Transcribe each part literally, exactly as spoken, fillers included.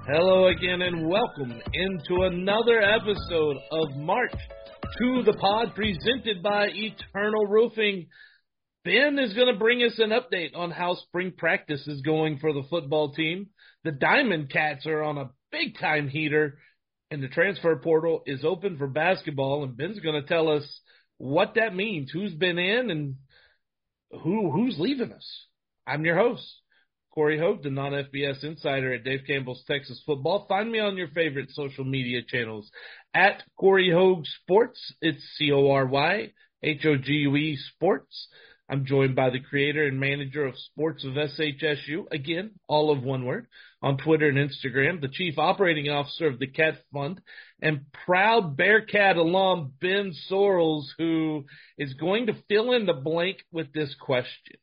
Hello again and welcome into another episode of March to the Pod presented by Eternal Roofing. Ben is going to bring us an update on how spring practice is going for the football team. The Diamond Cats are on a big-time heater, and the transfer portal is open for basketball, and Ben's going to tell us what that means, who's been in, and who who's leaving us. I'm your host, Corey Hogue, the non-F B S insider at Dave Campbell's Texas Football. Find me on your favorite social media channels at Corey Hogue Sports. It's C O R Y H O G U E Sports. I'm joined by the creator and manager of Sports of S H S U, again, all of one word, on Twitter and Instagram, the chief operating officer of the Cat Fund, and proud Bearcat alum Ben Sorrells, who is going to fill in the blank with this question.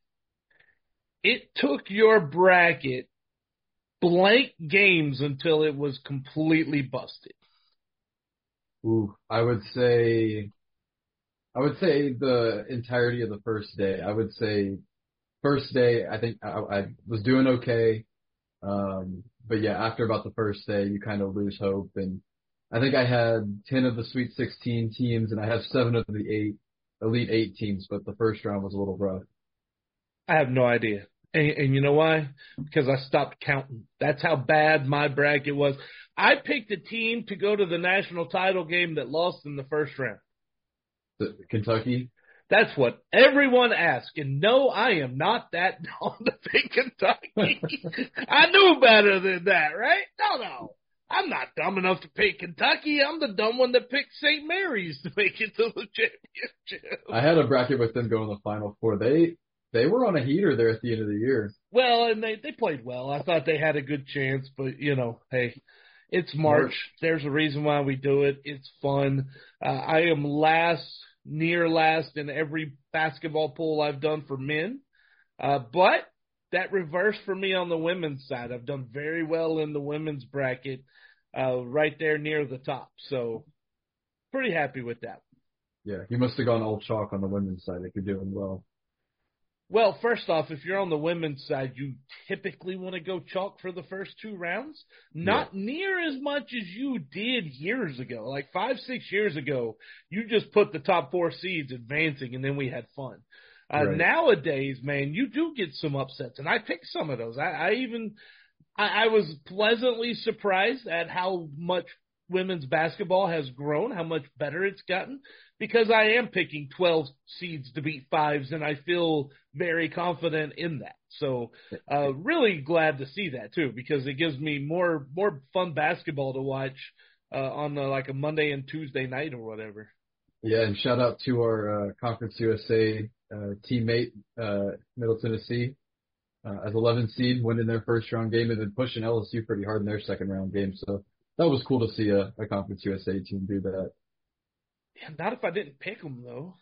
It took your bracket blank games until it was completely busted. Ooh, I would say, I would say the entirety of the first day. I would say first day, I think I, I was doing okay. Um, but yeah, after about the first day, you kind of lose hope. And I think I had ten of the Sweet sixteen teams and I have seven of the eight Elite Eight teams, but the first round was a little rough. I have no idea. And, and you know why? Because I stopped counting. That's how bad my bracket was. I picked a team to go to the national title game that lost in the first round. The, Kentucky? That's what everyone asked. And no, I am not that dumb to pick Kentucky. I knew better than that, right? No, no. I'm not dumb enough to pick Kentucky. I'm the dumb one that picked Saint Mary's to make it to the championship. I had a bracket with them going to the Final Four. They they were on a heater there at the end of the year. Well, and they, they played well. I thought they had a good chance, but, you know, hey, it's March. March. There's a reason why we do it. It's fun. Uh, I am last, near last in every basketball pool I've done for men. Uh, but that reversed for me on the women's side. I've done very well in the women's bracket, uh, right there near the top. So pretty happy with that. Yeah, you must have gone all chalk on the women's side if you're doing well. Well, first off, if you're on the women's side, you typically want to go chalk for the first two rounds. Not yeah. near as much as you did years ago. Like five, six years ago, you just put the top four seeds advancing, and then we had fun. Uh, right. Nowadays, man, you do get some upsets, and I picked some of those. I, I even I, I was pleasantly surprised at how much women's basketball has grown, how much better it's gotten, because I am picking twelve seeds to beat fives, and I feel very confident in that. So uh, really glad to see that, too, because it gives me more more fun basketball to watch uh, on uh, like a Monday and Tuesday night or whatever. Yeah, and shout out to our uh, Conference U S A uh, teammate, uh, Middle Tennessee, uh, as eleven seed, winning their first round game and then pushing L S U pretty hard in their second round game. So that was cool to see a, a Conference U S A team do that. Yeah, not if I didn't pick them, though.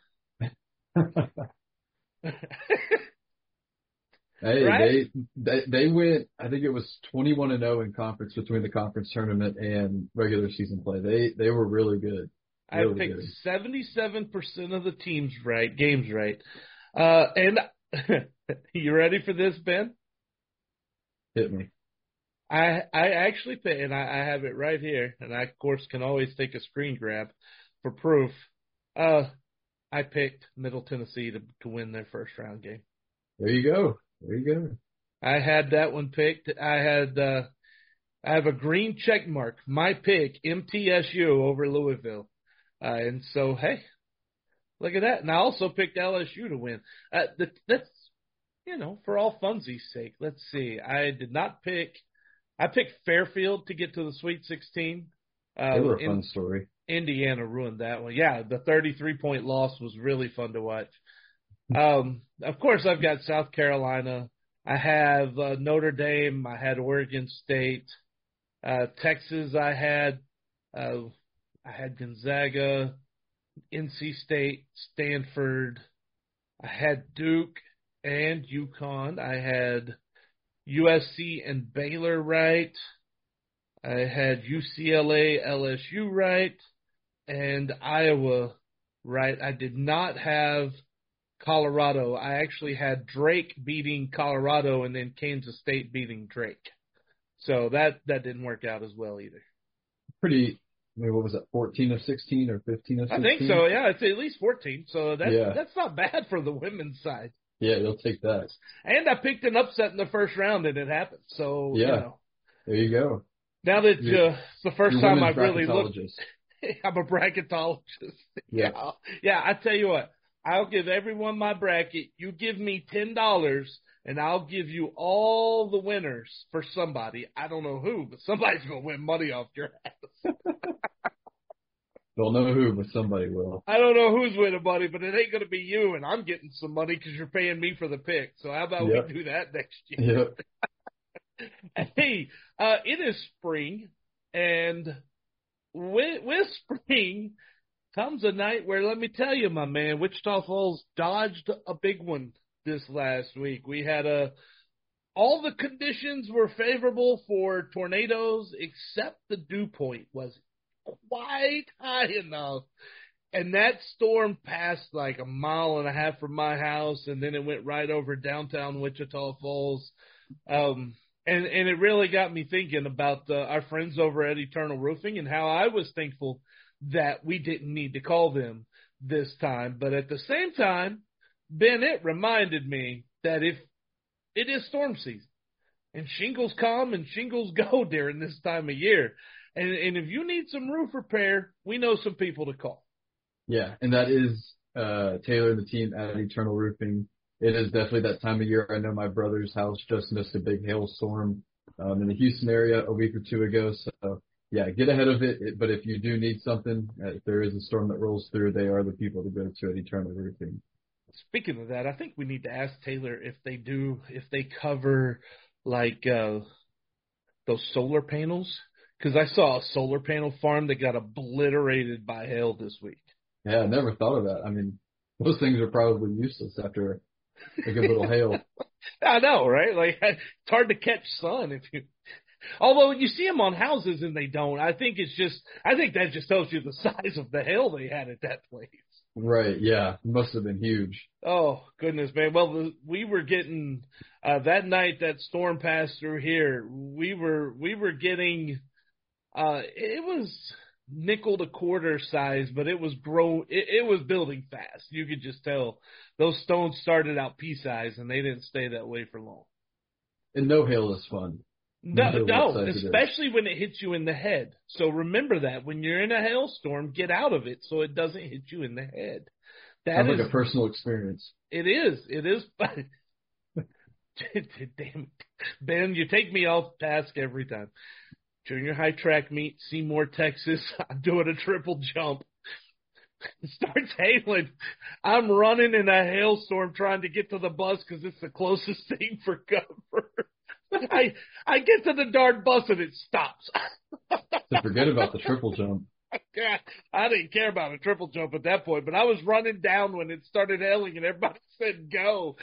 Hey, right? they, they they went, I think it was twenty-one and oh in conference between the conference tournament and regular season play. They they were really good. Really I picked good. seventy-seven percent of the teams right, games right. Uh, and you ready for this, Ben? Hit me. I I actually picked, and I, I have it right here, and I, of course, can always take a screen grab for proof. Uh, I picked Middle Tennessee to, to win their first round game. There you go. There you go. I had that one picked. I had uh, I have a green check mark. My pick, M T S U over Louisville. Uh, and so, hey, look at that. And I also picked L S U to win. Uh, the, that's, you know, for all funsies' sake. Let's see. I did not pick – I picked Fairfield to get to the Sweet sixteen. Uh, they were a in, fun story. Indiana ruined that one. Yeah, the thirty-three point loss was really fun to watch. Um, of course, I've got South Carolina. I have uh, Notre Dame. I had Oregon State. Uh, Texas, I had uh, I had Gonzaga, N C State, Stanford. I had Duke and UConn. I had U S C and Baylor right. I had U C L A, L S U right, and Iowa right. I did not have Colorado. I actually had Drake beating Colorado and then Kansas State beating Drake. So that, that didn't work out as well either. Pretty, I mean, what was that, fourteen of sixteen or fifteen of I sixteen? think so, yeah. It's at least fourteen. So that's, Yeah. that's not bad for the women's side. Yeah, you'll take that. And I picked an upset in the first round, and it happened. So, Yeah. you know. There you go. Now that uh, it's the first time I've really looked. I'm a bracketologist. Yeah. yeah. Yeah, I tell you what. I'll give everyone my bracket. You give me ten dollars, and I'll give you all the winners for somebody. I don't know who, but somebody's going to win money off your ass. Don't know who, but somebody will. I don't know who's winning money, but it ain't going to be you, and I'm getting some money because you're paying me for the pick. So how about Yep. we do that next year? Yep. Hey, uh, it is spring, and with, with spring comes a night where, let me tell you, my man, Wichita Falls dodged a big one this last week. We had a all the conditions were favorable for tornadoes, except the dew point was quite high enough. And that storm passed like a mile and a half from my house, and then it went right over downtown Wichita Falls. Um, and, and it really got me thinking about uh, our friends over at Eternal Roofing and how I was thankful that we didn't need to call them this time. But at the same time, Ben, it reminded me that if it is storm season and shingles come and shingles go during this time of year, and, and if you need some roof repair, we know some people to call. Yeah, and that is uh, Taylor and the team at Eternal Roofing. It is definitely that time of year. I know my brother's house just missed a big hailstorm um, in the Houston area a week or two ago. So, yeah, get ahead of it. But if you do need something, uh, if there is a storm that rolls through, they are the people to go to at Eternal Roofing. Speaking of that, I think we need to ask Taylor if they do, if they cover like uh, those solar panels. Because I saw a solar panel farm that got obliterated by hail this week. Yeah, I never thought of that. I mean, those things are probably useless after a good little hail. I know, right? Like, it's hard to catch sun if you. Although you see them on houses and they don't. I think it's just. I think that just tells you the size of the hail they had at that place. Right. Yeah. It must have been huge. Oh goodness, man. Well, the, we were getting uh, that night that storm passed through here. We were we were getting. Uh, it was nickel to quarter size, but it was grow. It, it was building fast. You could just tell those stones started out pea size, and they didn't stay that way for long. And no hail is fun. No, no, especially when it hits you in the head. So remember that when you're in a hailstorm, get out of it so it doesn't hit you in the head. That Sounds is like a personal experience. It is. It is. Damn it, Ben, you take me off task every time. Junior high track meet, Seymour, Texas. I'm doing a triple jump. It starts hailing. I'm running in a hailstorm trying to get to the bus because it's the closest thing for cover. I I get to the darn bus and it stops. So forget about the triple jump. Yeah, I didn't care about a triple jump at that point, but I was running down when it started hailing and everybody said go.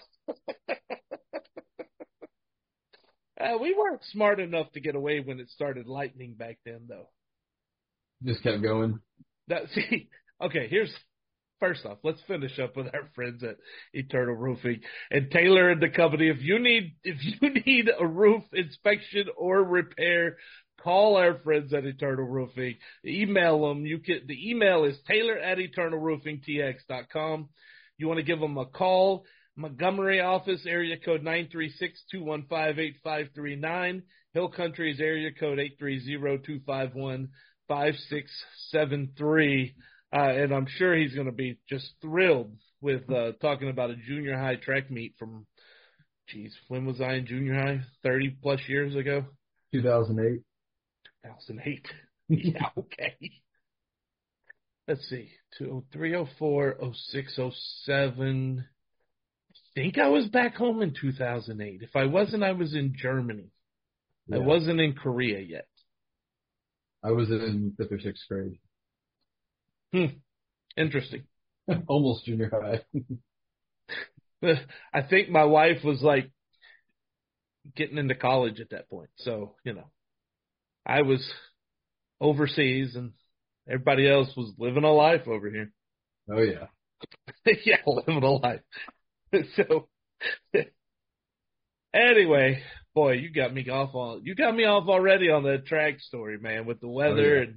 Uh, we weren't smart enough to get away when it started lightning back then, though. Just kept going. That, see, okay, here's first off, let's finish up with our friends at Eternal Roofing and Taylor and the company. If you need if you need a roof inspection or repair, call our friends at Eternal Roofing. Email them. You can. The email is Taylor at eternal roofing t x dot com. You want to give them a call. Montgomery office, area code nine three six, two one five, eight five three nine. Hill Country's area code eight three zero, two five one, five six seven three. Uh, and I'm sure he's going to be just thrilled with uh, talking about a junior high track meet from, geez, when was I in junior high? thirty plus years ago? two thousand eight. two thousand eight. Yeah, okay. Let's see. three oh four, oh six, oh seven. I think I was back home in two thousand eight. If I wasn't, I was in Germany. Yeah. I wasn't in Korea yet. I was in fifth or sixth grade. Hmm. Interesting. Almost junior high. I think my wife was like getting into college at that point. So, you know, I was overseas and everybody else was living a life over here. Oh, yeah. Yeah, living a life. So, anyway, Boy, you got me off on you got me off already on the track story, man, with the Oh weather yeah. and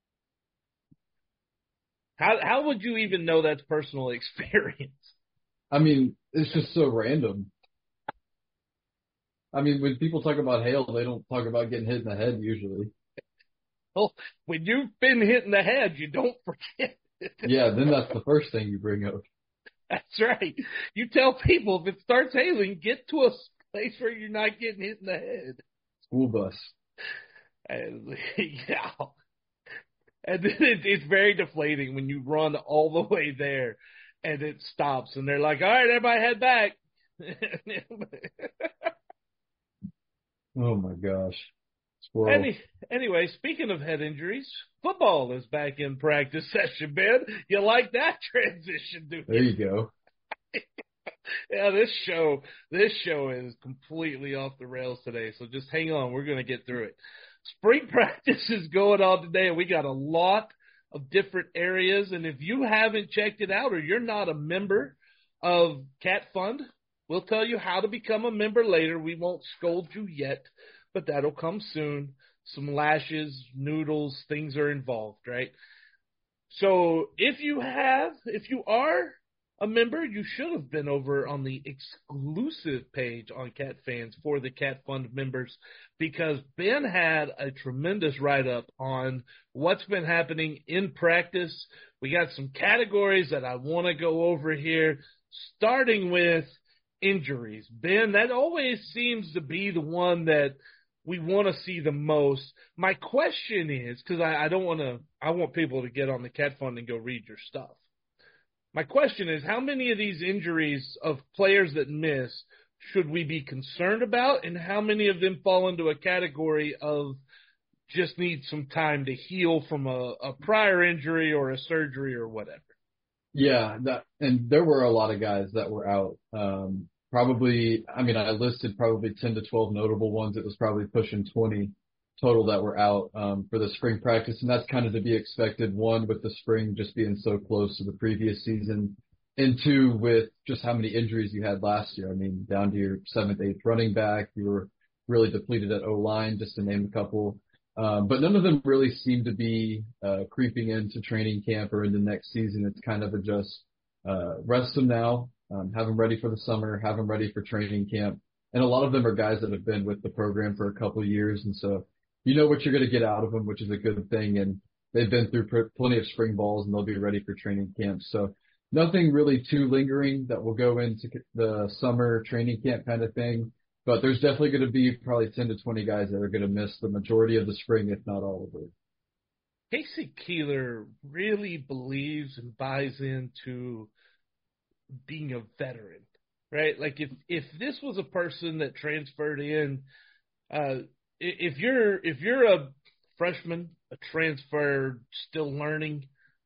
how how would you even know that's personal experience? I mean, it's just so random. I mean, when people talk about hail, they don't talk about getting hit in the head usually. Well, when you've been hit in the head, you don't forget it. Yeah, then that's the first thing you bring up. That's right. You tell people if it starts hailing, get to a place where you're not getting hit in the head. School bus. And, yeah. And then it, it's very deflating when you run all the way there and it stops and they're like, all right, everybody head back. Oh my gosh. Squirrel. Any, anyway, speaking of head injuries, football is back in practice session, Ben. You like that transition, dude? There you go. Yeah, this show, this show is completely off the rails today. So just hang on. We're going to get through it. Spring practice is going on today, and we got a lot of different areas. And if you haven't checked it out or you're not a member of Cat Fund, we'll tell you how to become a member later. We won't scold you yet, but that'll come soon. Some lashes, noodles, things are involved, right? So if you have, if you are a member, you should have been over on the exclusive page on Cat Fans for the Cat Fund members, because Ben had a tremendous write-up on what's been happening in practice. We got some categories that I want to go over here, starting with injuries. Ben, that always seems to be the one that we want to see the most. My question is, because I, I don't want to, I want people to get on the Cat Fund and go read your stuff. My question is, how many of these injuries of players that miss should we be concerned about, and how many of them fall into a category of just need some time to heal from a, a prior injury or a surgery or whatever? Yeah, that, and there were a lot of guys that were out. Um, probably, I mean, I listed probably ten to twelve notable ones. It was probably pushing twenty total that were out um, for the spring practice, and that's kind of to be expected. One, with the spring just being so close to the previous season, and two, with just how many injuries you had last year. I mean, down to your seventh, eighth running back, you were really depleted at O-line, just to name a couple. Um, but none of them really seem to be uh, creeping into training camp or into next season. It's kind of a just uh, rest them now, um, have them ready for the summer, have them ready for training camp. And a lot of them are guys that have been with the program for a couple of years, and so you know what you're going to get out of them, which is a good thing. And they've been through pr- plenty of spring balls, and they'll be ready for training camp. So nothing really too lingering that will go into the summer training camp kind of thing. But there's definitely going to be probably ten to twenty guys that are going to miss the majority of the spring, if not all of it. Casey Keeler really believes and buys into being a veteran, right? Like if, if this was a person that transferred in, uh, if you're if you're a freshman, a transfer, still learning,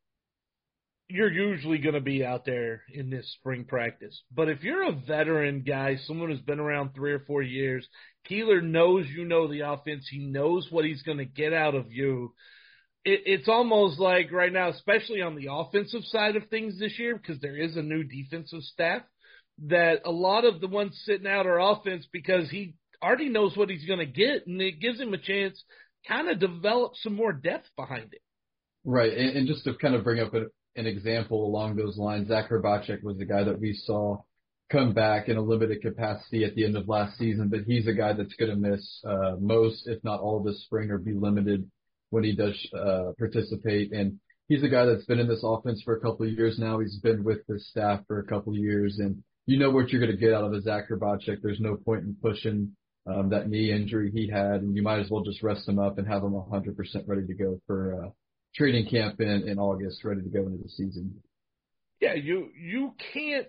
you're usually going to be out there in this spring practice. But if you're a veteran guy, someone who's been around three or four years, Keeler knows you know the offense. He knows what he's going to get out of you. It, it's almost like right now, especially on the offensive side of things this year, because there is a new defensive staff, that a lot of the ones sitting out are offense because he already knows what he's going to get, and it gives him a chance kind of develop some more depth behind it. Right, and, and just to kind of bring up a, an example along those lines, Zach Hrbacek was the guy that we saw come back in a limited capacity at the end of last season, but he's a guy that's going to miss uh, most, if not all, of this spring or be limited when he does uh, participate. And he's a guy that's been in this offense for a couple of years now. He's been with the staff for a couple of years, and you know what you're going to get out of a Zach Hrbacek. There's no point in pushing Um, that knee injury he had, and you might as well just rest him up and have him one hundred percent ready to go for uh, training camp in, in August, ready to go into the season. Yeah, you you can't.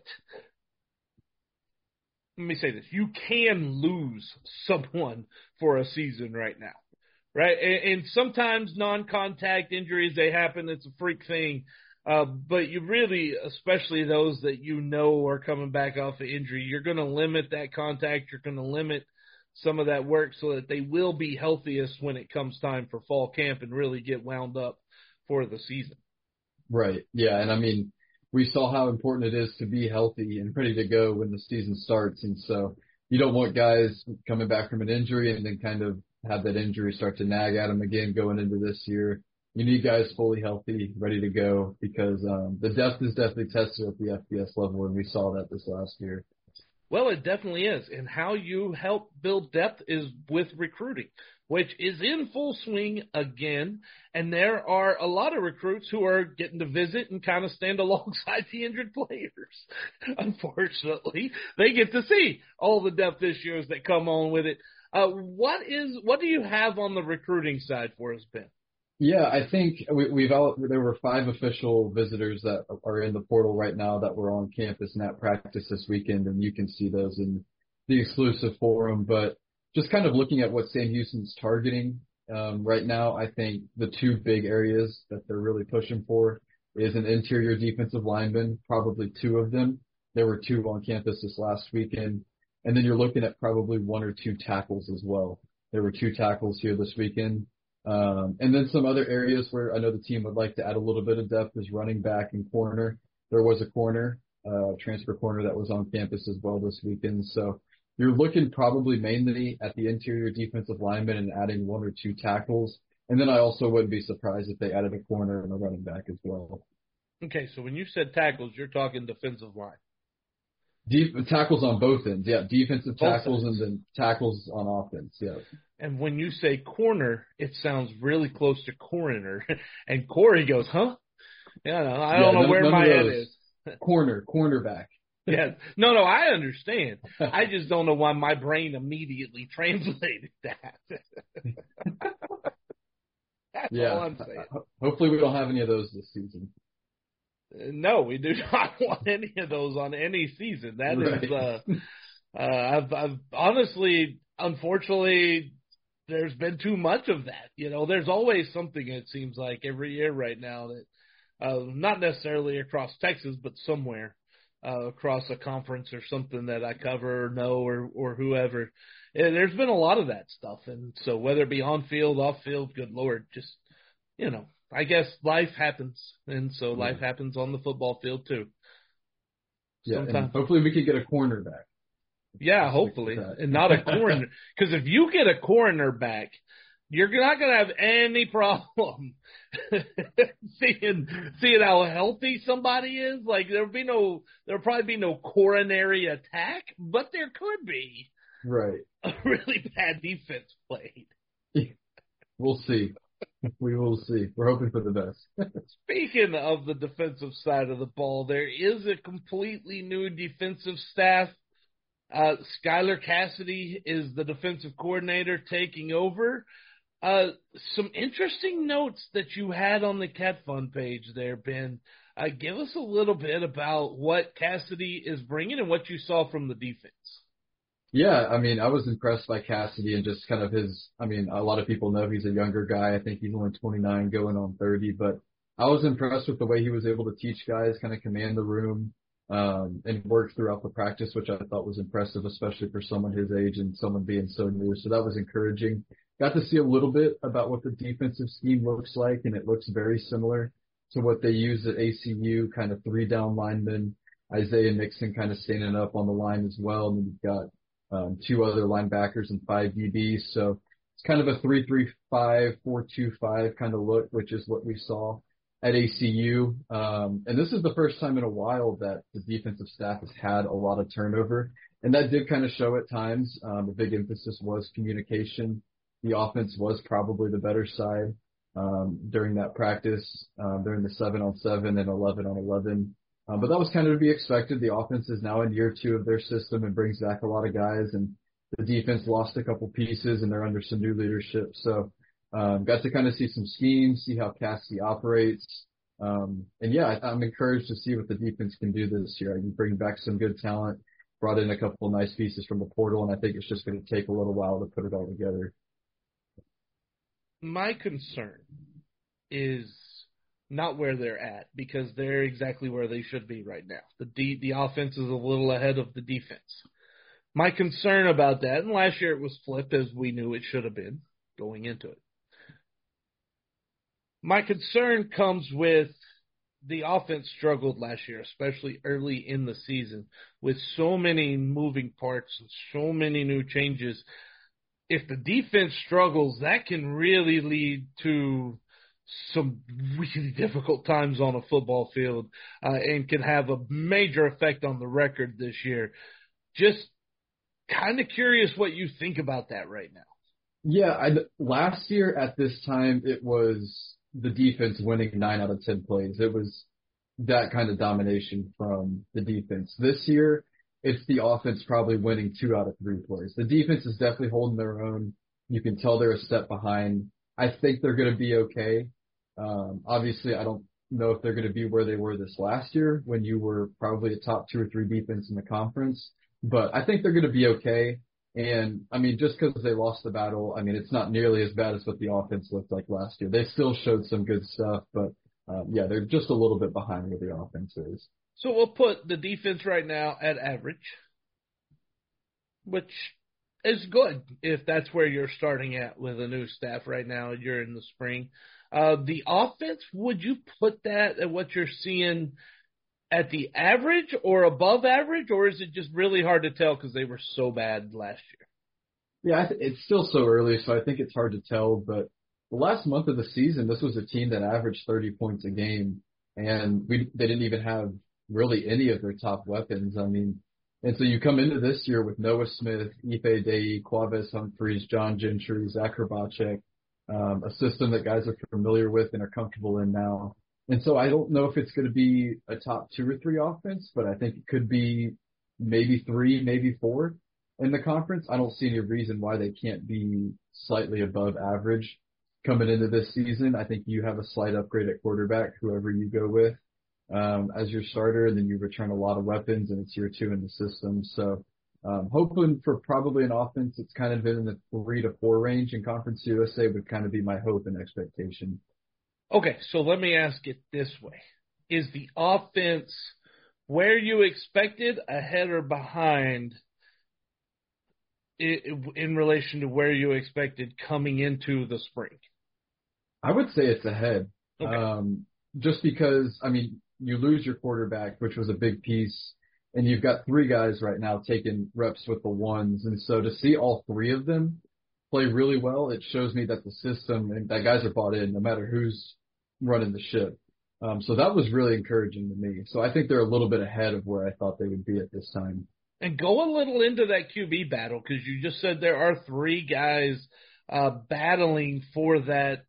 Let me say this: you can lose someone for a season right now, right? And, and sometimes non-contact injuries, they happen. It's a freak thing. Uh, but you really, especially those that you know are coming back off of injury, you're going to limit that contact. You're going to limit some of that work so that they will be healthiest when it comes time for fall camp and really get wound up for the season. Right. Yeah. And I mean, we saw how important it is to be healthy and ready to go when the season starts. And so you don't want guys coming back from an injury and then kind of have that injury start to nag at them again going into this year. You need guys fully healthy, ready to go, because um, the depth is definitely tested at the F B S level, and we saw that this last year. Well, it definitely is. And how you help build depth is with recruiting, which is in full swing again. And there are a lot of recruits who are getting to visit and kind of stand alongside the injured players. Unfortunately, they get to see all the depth issues that come on with it. Uh, what is what do you have on the recruiting side for us, Ben? Yeah, I think we, we've all, there were five official visitors that are in the portal right now that were on campus and at practice this weekend, and you can see those in the exclusive forum. But just kind of looking at what Sam Houston's targeting um, right now, I think the two big areas that they're really pushing for is an interior defensive lineman, probably two of them. There were two on campus this last weekend. And then you're looking at probably one or two tackles as well. There were two tackles here this weekend. Um, and then some other areas where I know the team would like to add a little bit of depth is running back and corner. There was a corner, uh, transfer corner that was on campus as well this weekend. So you're looking probably mainly at the interior defensive lineman and adding one or two tackles. And then I also wouldn't be surprised if they added a corner and a running back as well. Okay, so when you said tackles, you're talking defensive line. Deep, tackles on both ends, yeah. Defensive Both tackles ends. and then tackles on offense, yeah. And when you say corner, it sounds really close to coroner. And Corey goes, huh? Yeah, no, I don't yeah, know where my head those. is. Corner, cornerback. Yeah, no, no, I understand. I just don't know why my brain immediately translated that. That's yeah. all I'm saying. Hopefully we don't have any of those this season. No, we do not want any of those on any season. That right. is, uh, uh, I've, I've honestly, unfortunately, there's been too much of that. You know, there's always something, it seems like, every year right now that, uh, not necessarily across Texas, but somewhere, uh, across a conference or something that I cover or know or, or whoever. And there's been a lot of that stuff. And so whether it be on field, off field, good Lord, just, you know, I guess life happens, and so life yeah. happens on the football field too. Yeah, and hopefully we can get a cornerback. Yeah, hopefully, and not a corner. Because if you get a cornerback, you're not going to have any problem seeing seeing how healthy somebody is. Like there'll be no, there'll probably be no coronary attack, but there could be. Right. A really bad defense played. We'll see. We will see. We're hoping for the best. Speaking of the defensive side of the ball, there is a completely new defensive staff. Uh, Skylar Cassidy is the defensive coordinator taking over. Uh, some interesting notes that you had on the Cat Fund page there, Ben. Uh, give us a little bit about what Cassidy is bringing and what you saw from the defense. Yeah, I mean, I was impressed by Cassidy and just kind of his, I mean, a lot of people know he's a younger guy. I think he's only twenty-nine going on thirty, but I was impressed with the way he was able to teach guys, kind of command the room, um, and work throughout the practice, which I thought was impressive, especially for someone his age and someone being so new. So that was encouraging. Got to see a little bit about what the defensive scheme looks like, and it looks very similar to what they use at A C U, kind of three down linemen, Isaiah Nixon kind of standing up on the line as well, and then you've got Um, two other linebackers and five D Bs. So it's kind of a three three five, four two five kind of look, which is what we saw at A C U. Um, and this is the first time in a while that the defensive staff has had a lot of turnover. And that did kind of show at times. Um, the big emphasis was communication. The offense was probably the better side um, during that practice, um, during the seven on seven and eleven on eleven. Um, but that was kind of to be expected. The offense is now in year two of their system and brings back a lot of guys, and the defense lost a couple pieces and they're under some new leadership. So um, got to kind of see some schemes, see how Cassidy operates. Um, and yeah, I, I'm encouraged to see what the defense can do this year. You bring back some good talent, brought in a couple of nice pieces from the portal, and I think it's just going to take a little while to put it all together. My concern is not where they're at, because they're exactly where they should be right now. The D, the offense is a little ahead of the defense. My concern about that, and last year it was flipped as we knew it should have been going into it. My concern comes with the offense struggled last year, especially early in the season, with so many moving parts and so many new changes. If the defense struggles, that can really lead to some really difficult times on a football field uh, and can have a major effect on the record this year. Just kind of curious what you think about that right now. Yeah, I, last year at this time, it was the defense winning nine out of ten plays. It was that kind of domination from the defense. This year, it's the offense probably winning two out of three plays. The defense is definitely holding their own. You can tell they're a step behind. I think they're going to be okay. Um, obviously, I don't know if they're going to be where they were this last year when you were probably a top two or three defense in the conference, but I think they're going to be okay. And, I mean, just because they lost the battle, I mean, it's not nearly as bad as what the offense looked like last year. They still showed some good stuff, but, um, yeah, they're just a little bit behind where the offense is. So we'll put the defense right now at average, which is good if that's where you're starting at with a new staff right now. You're in the spring. Uh, the offense, would you put that at what you're seeing at the average or above average, or is it just really hard to tell because they were so bad last year? Yeah, I th- it's still so early, so I think it's hard to tell. But the last month of the season, this was a team that averaged thirty points a game, and we they didn't even have really any of their top weapons. I mean, and so you come into this year with Noah Smith, Ife Dei, Quavis Humphreys, John Gentry, Zach Hrbacek, um, a system that guys are familiar with and are comfortable in now. And so I don't know if it's going to be a top two or three offense, but I think it could be maybe three, maybe four in the conference. I don't see any reason why they can't be slightly above average coming into this season. I think you have a slight upgrade at quarterback, whoever you go with, um, as your starter, and then you return a lot of weapons, and it's year two in the system. So um, hoping for probably an offense that's kind of in the three to four range in Conference U S A would kind of be my hope and expectation. Okay, so let me ask it this way. Is the offense where you expected, ahead or behind in relation to where you expected coming into the spring? I would say it's ahead. Okay. Um, just because, I mean, you lose your quarterback, which was a big piece, and you've got three guys right now taking reps with the ones. And so to see all three of them play really well, it shows me that the system and that guys are bought in no matter who's running the ship. Um, so that was really encouraging to me. So I think they're a little bit ahead of where I thought they would be at this time. And go a little into that Q B battle, because you just said there are three guys uh, battling for that.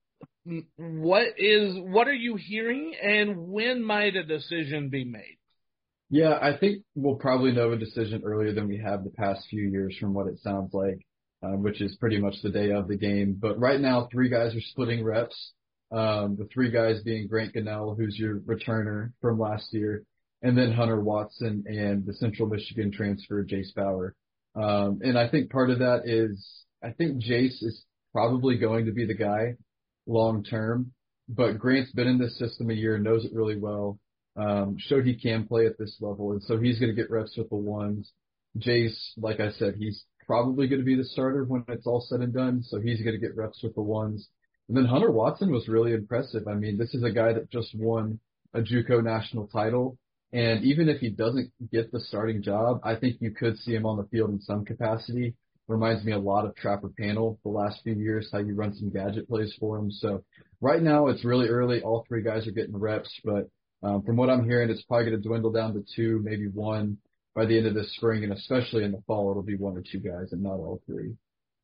What is what are you hearing, and when might a decision be made? Yeah, I think we'll probably know a decision earlier than we have the past few years from what it sounds like, um, which is pretty much the day of the game. But right now, three guys are splitting reps. Um, the three guys being Grant Gunnell, who's your returner from last year, and then Hunter Watson and the Central Michigan transfer, Jace Bauer. Um, and I think part of that is I think Jace is probably going to be the guy long term, but Grant's been in this system a year, knows it really well, um, showed he can play at this level, and so he's going to get reps with the ones. Jace, like I said, he's probably going to be the starter when it's all said and done, so he's going to get reps with the ones. And then Hunter Watson was really impressive. I mean, this is a guy that just won a JUCO national title. And even if he doesn't get the starting job, I think you could see him on the field in some capacity. Reminds me a lot of Trapper Panel the last few years, how you run some gadget plays for him. So right now it's really early. All three guys are getting reps. But um, from what I'm hearing, it's probably going to dwindle down to two, maybe one by the end of this spring. And especially in the fall, it'll be one or two guys and not all three.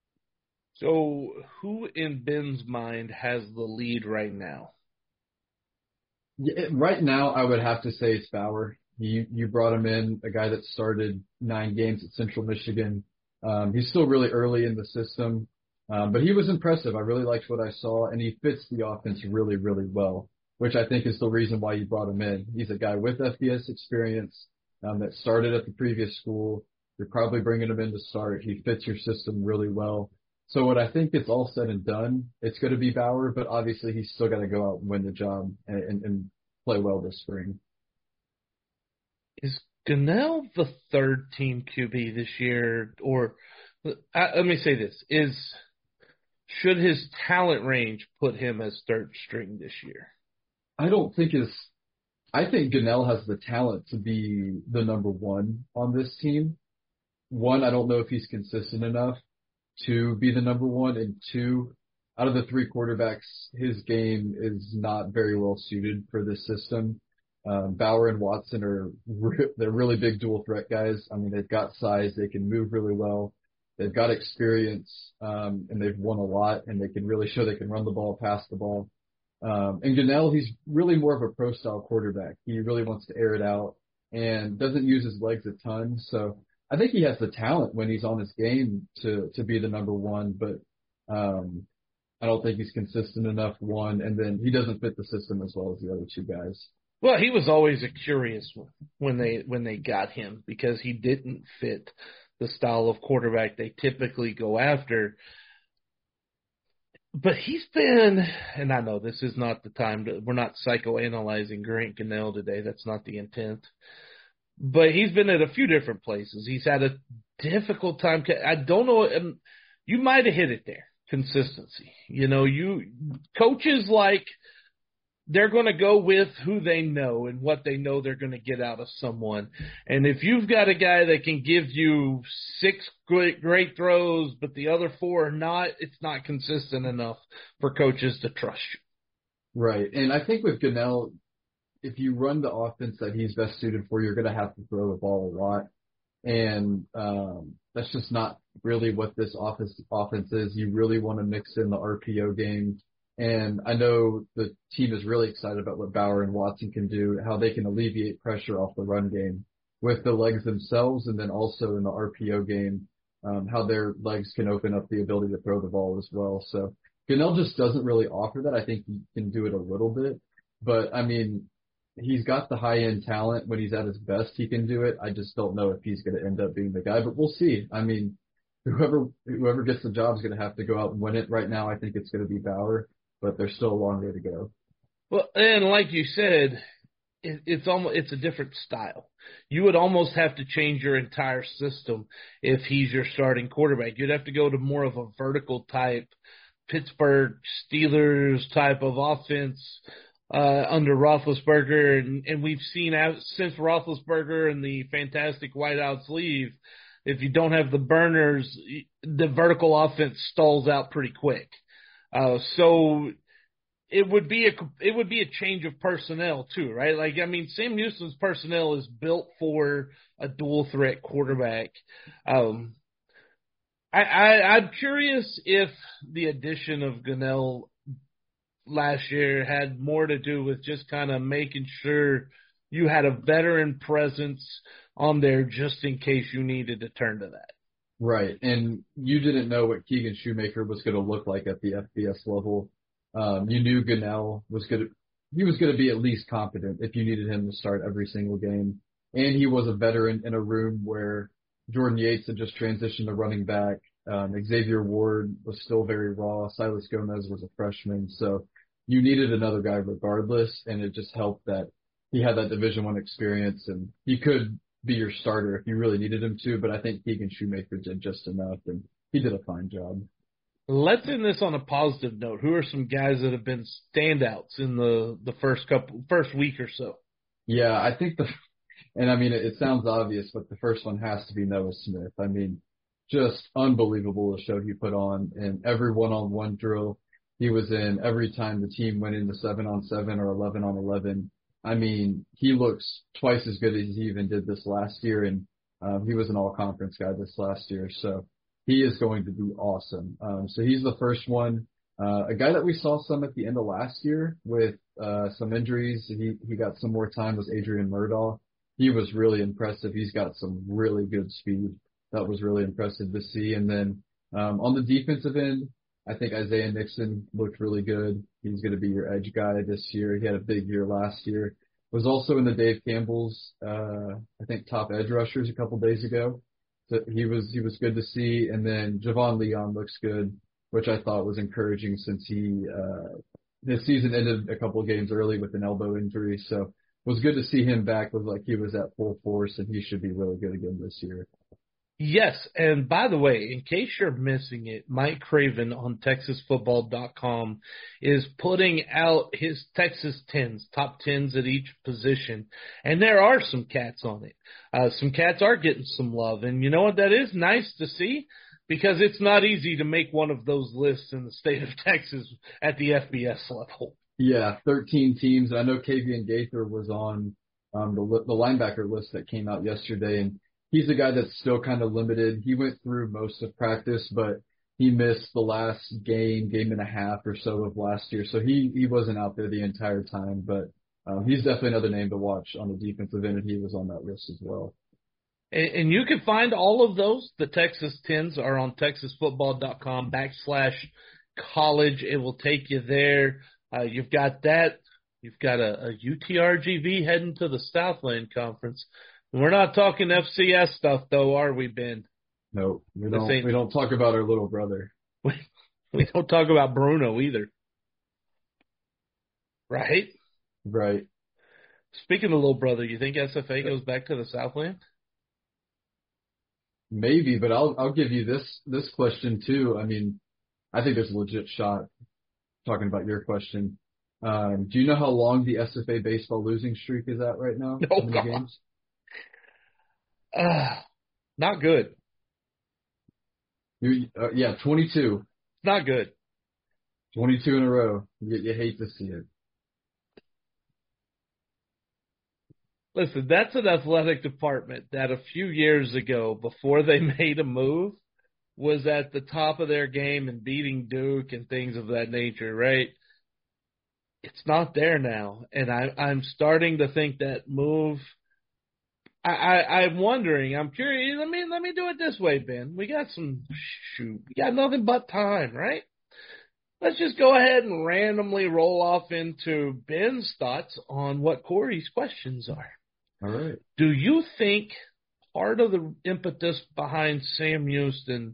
So who in Ben's mind has the lead right now? Yeah, right now, I would have to say it's Bauer. You you brought him in, a guy that started nine games at Central Michigan. Um, he's still really early in the system, um, but he was impressive. I really liked what I saw, and he fits the offense really, really well, which I think is the reason why you brought him in. He's a guy with F B S experience um, that started at the previous school. You're probably bringing him in to start. He fits your system really well. So what I think it's all said and done, it's going to be Bauer, but obviously he's still got to go out and win the job and, and, and play well this spring. Is Gunnell the third team Q B this year? Or uh, let me say this, is should his talent range put him as third string this year? I don't think his I think Gunnell has the talent to be the number one on this team. One, I don't know if he's consistent enough to be the number one, and two, out of the three quarterbacks, his game is not very well suited for this system. Um, Bauer and Watson are re- they're really big dual threat guys. I mean, they've got size, they can move really well, they've got experience, um, and they've won a lot, and they can really show they can run the ball, pass the ball. Um, and Gunnell, he's really more of a pro style quarterback. He really wants to air it out and doesn't use his legs a ton. So I think he has the talent when he's on his game to to be the number one, but um, I don't think he's consistent enough. One, and then he doesn't fit the system as well as the other two guys. Well, he was always a curious one when they when they got him because he didn't fit the style of quarterback they typically go after. But he's been, and I know this is not the time to, we're not psychoanalyzing Grant Gunnell today. That's not the intent. But he's been at a few different places. He's had a difficult time. I don't know. And you might have hit it there. Consistency. You know, you coaches like they're going to go with who they know and what they know they're going to get out of someone. And if you've got a guy that can give you six great, great throws, but the other four are not, it's not consistent enough for coaches to trust you. Right. And I think with Gunnell, if you run the offense that he's best suited for, you're going to have to throw the ball a lot. And um, that's just not really what this offense, offense is. You really want to mix in the R P O game. And I know the team is really excited about what Bauer and Watson can do, how they can alleviate pressure off the run game with the legs themselves, and then also in the R P O game, um, how their legs can open up the ability to throw the ball as well. So Gunnell just doesn't really offer that. I think he can do it a little bit, but I mean, he's got the high end talent. When he's at his best, he can do it. I just don't know if he's going to end up being the guy, but we'll see. I mean, whoever whoever gets the job is going to have to go out and win it. Right now, I think it's going to be Bauer, but there's still a long way to go. Well, and like you said, it, it's almost it's a different style. You would almost have to change your entire system if he's your starting quarterback. You'd have to go to more of a vertical type, Pittsburgh Steelers type of offense uh, under Roethlisberger, and, and we've seen out since Roethlisberger and the fantastic whiteouts leave. If you don't have the burners, the vertical offense stalls out pretty quick. Uh, so it would be a it would be a change of personnel too, right? Like I mean, Sam Houston's personnel is built for a dual threat quarterback. Um, I, I I'm curious if the addition of Gunnell last year had more to do with just kind of making sure you had a veteran presence on there just in case you needed to turn to that. Right. And you didn't know what Keegan Shoemaker was going to look like at the F B S level. Um, you knew Gunnell was going to, he was going to be at least competent if you needed him to start every single game. And he was a veteran in a room where Jordan Yates had just transitioned to running back. Um, Xavier Ward was still very raw. Silas Gomez was a freshman. So you needed another guy regardless. And it just helped that he had that Division One experience and he could be your starter if you really needed him to, but I think Keegan Shoemaker did just enough, and he did a fine job. Let's end this on a positive note. Who are some guys that have been standouts in the, the first couple first week or so? Yeah, I think the, and I mean, it, it sounds obvious, but the first one has to be Noah Smith. I mean, just unbelievable the show he put on in every one-on-one drill he was in, every time the team went into seven on seven or eleven on eleven. I mean, he looks twice as good as he even did this last year, and um, he was an all-conference guy this last year, so he is going to be awesome. Um, so he's the first one. Uh, a guy that we saw some at the end of last year with uh, some injuries, he, he got some more time, was Adrian Murdaugh. He was really impressive. He's got some really good speed. That was really impressive to see. And then um, on the defensive end, I think Isaiah Nixon looked really good. He's going to be your edge guy this year. He had a big year last year. Was also in the Dave Campbell's, uh, I think, top edge rushers a couple days ago. So he was he was good to see. And then Javon Leon looks good, which I thought was encouraging since he uh, his season ended a couple of games early with an elbow injury. So it was good to see him back. Looked like he was at full force, and he should be really good again this year. Yes, and by the way, in case you're missing it, Mike Craven on Texas Football dot com is putting out his Texas tens, top tens at each position, and there are some cats on it. Uh, some cats are getting some love, and you know what? That is nice to see because it's not easy to make one of those lists in the state of Texas at the F B S level. Yeah, thirteen teams. I know Kavian Gaither was on um, the the linebacker list that came out yesterday, and he's a guy that's still kind of limited. He went through most of practice, but he missed the last game, game and a half or so of last year, so he he wasn't out there the entire time. But um, he's definitely another name to watch on the defensive end, and he was on that list as well. And, and you can find all of those. The Texas tens are on Texas Football dot com backslash college. It will take you there. Uh, you've got that. You've got a, a U T R G V heading to the Southland Conference. We're not talking F C S stuff, though, are we, Ben? No, we don't. We don't talk about our little brother. We, we don't talk about Bruno either. Right? Right. Speaking of little brother, you think S F A goes back to the Southland? Maybe, but I'll I'll give you this this question too. I mean, I think there's a legit shot. Talking about your question, um, do you know how long the S F A baseball losing streak is at right now? Oh, How many God. games? Uh, not good. You, uh, yeah, twenty-two. Not good. twenty-two in a row. You, you hate to see it. Listen, that's an athletic department that a few years ago, before they made a move, was at the top of their game and beating Duke and things of that nature, right? It's not there now. And I, I'm starting to think that move I, I, I'm wondering, I'm curious. Let me let me do it this way, Ben. We got some shoot. We got nothing but time, right? Let's just go ahead and randomly roll off into Ben's thoughts on what Corey's questions are. All right. Do you think part of the impetus behind Sam Houston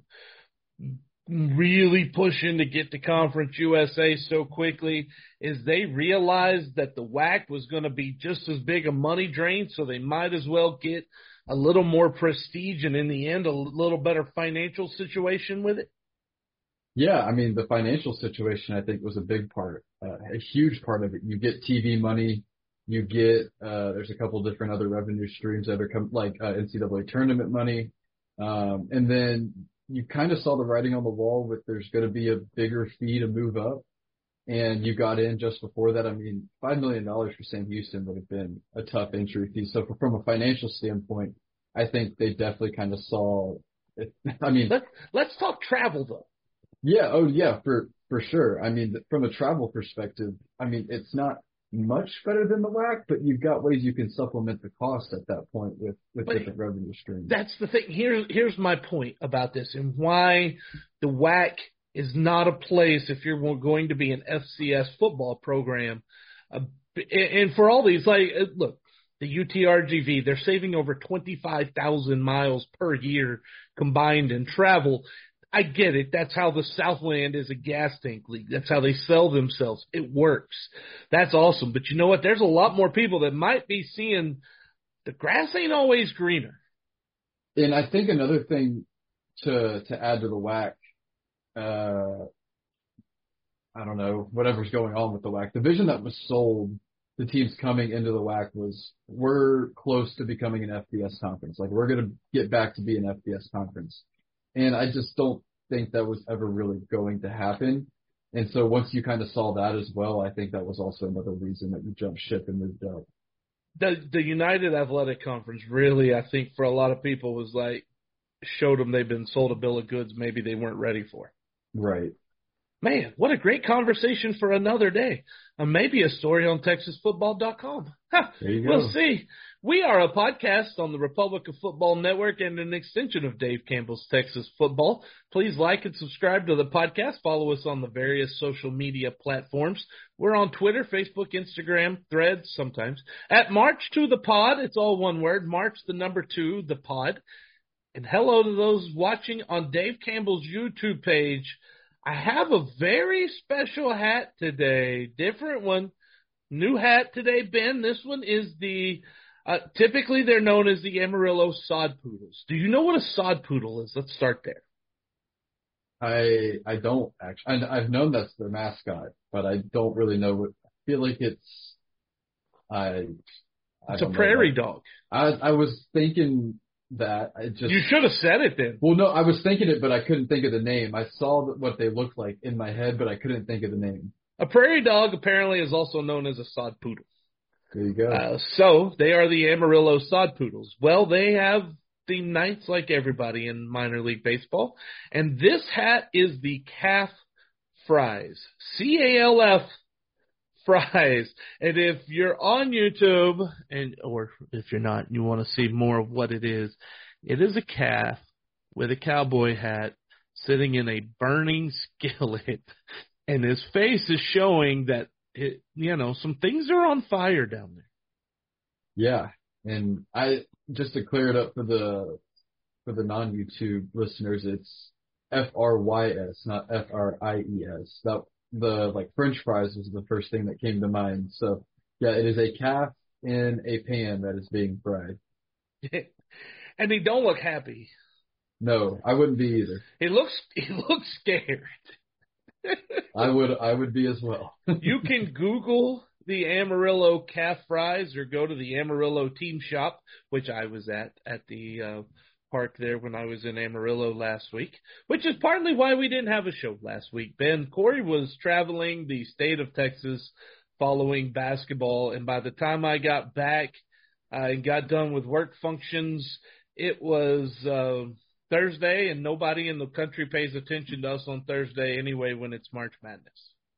really pushing to get to Conference U S A so quickly is they realized that the W A C was going to be just as big a money drain, so they might as well get a little more prestige and in the end a little better financial situation with it? Yeah, I mean, the financial situation I think was a big part, uh, a huge part of it. You get T V money, you get uh, there's a couple different other revenue streams that are come like uh, N C double A tournament money, um, and then you kind of saw the writing on the wall with there's going to be a bigger fee to move up, and you got in just before that. I mean, five million dollars for Sam Houston would have been a tough entry fee. So from a financial standpoint, I think they definitely kind of saw it. I mean, Let, let's talk travel though. Yeah. Oh, yeah, for, for sure. I mean, from a travel perspective, I mean, it's not much better than the W A C, but you've got ways you can supplement the cost at that point with, with But different revenue streams. That's the thing. Here's, here's my point about this and why the W A C is not a place if you're going to be an F C S football program. Uh, and for all these, like, look, the U T R G V, they're saving over twenty-five thousand miles per year combined in travel. I get it. That's how the Southland is a gas tank league. That's how they sell themselves. It works. That's awesome. But you know what? There's a lot more people that might be seeing the grass ain't always greener. And I think another thing to to add to the W A C, uh, I don't know, whatever's going on with the W A C, the vision that was sold, the teams coming into the W A C was, we're close to becoming an F B S conference. Like, we're going to get back to be an F B S conference. And I just don't think that was ever really going to happen. And so once you kind of saw that as well, I think that was also another reason that you jumped ship and moved up. The, the United Athletic Conference really, I think, for a lot of people was like, showed them they've been sold a bill of goods maybe they weren't ready for. Right. Man, what a great conversation for another day. Uh, maybe a story on Texas Football dot com. Huh, There you go. we'll see. We are a podcast on the Republic of Football Network and an extension of Dave Campbell's Texas Football. Please like and subscribe to the podcast. Follow us on the various social media platforms. We're on Twitter, Facebook, Instagram, Threads sometimes. At March to the Pod, it's all one word, March the number two, the pod. And hello to those watching on Dave Campbell's YouTube page. I have a very special hat today, different one. New hat today, Ben. This one is the Uh, typically, they're known as the Amarillo Sod Poodles. Do you know what a sod poodle is? Let's start there. I I don't actually. I, I've known that's their mascot, but I don't really know what. I feel like it's. I. I It's a don't know, prairie like, dog. I I was thinking that I just. You should have said it then. Well, no, I was thinking it, but I couldn't think of the name. I saw what they looked like in my head, but I couldn't think of the name. A prairie dog apparently is also known as a sod poodle. There you go. Uh, so they are the Amarillo Sod Poodles. Well, they have the Knights like everybody in minor league baseball, and this hat is the Calf Fries, C A L F Fries. And if you're on YouTube, and or if you're not, you want to see more of what it is, it is a calf with a cowboy hat sitting in a burning skillet, and his face is showing that it, you know, some things are on fire down there. Yeah, and I just to clear it up for the for the non-YouTube listeners, it's F R Y S, not F R I E S. That the like French fries was the first thing that came to mind. So yeah, it is a calf in a pan that is being fried. And he don't look happy. No, I wouldn't be either. He looks he looks scared. I would I would be as well. You can Google the Amarillo Calf Fries or go to the Amarillo Team Shop, which I was at at the uh, park there when I was in Amarillo last week, which is partly why we didn't have a show last week. Ben, Corey was traveling the state of Texas following basketball, and by the time I got back uh, and got done with work functions, it was uh, Thursday, and nobody in the country pays attention to us on Thursday anyway when it's March Madness.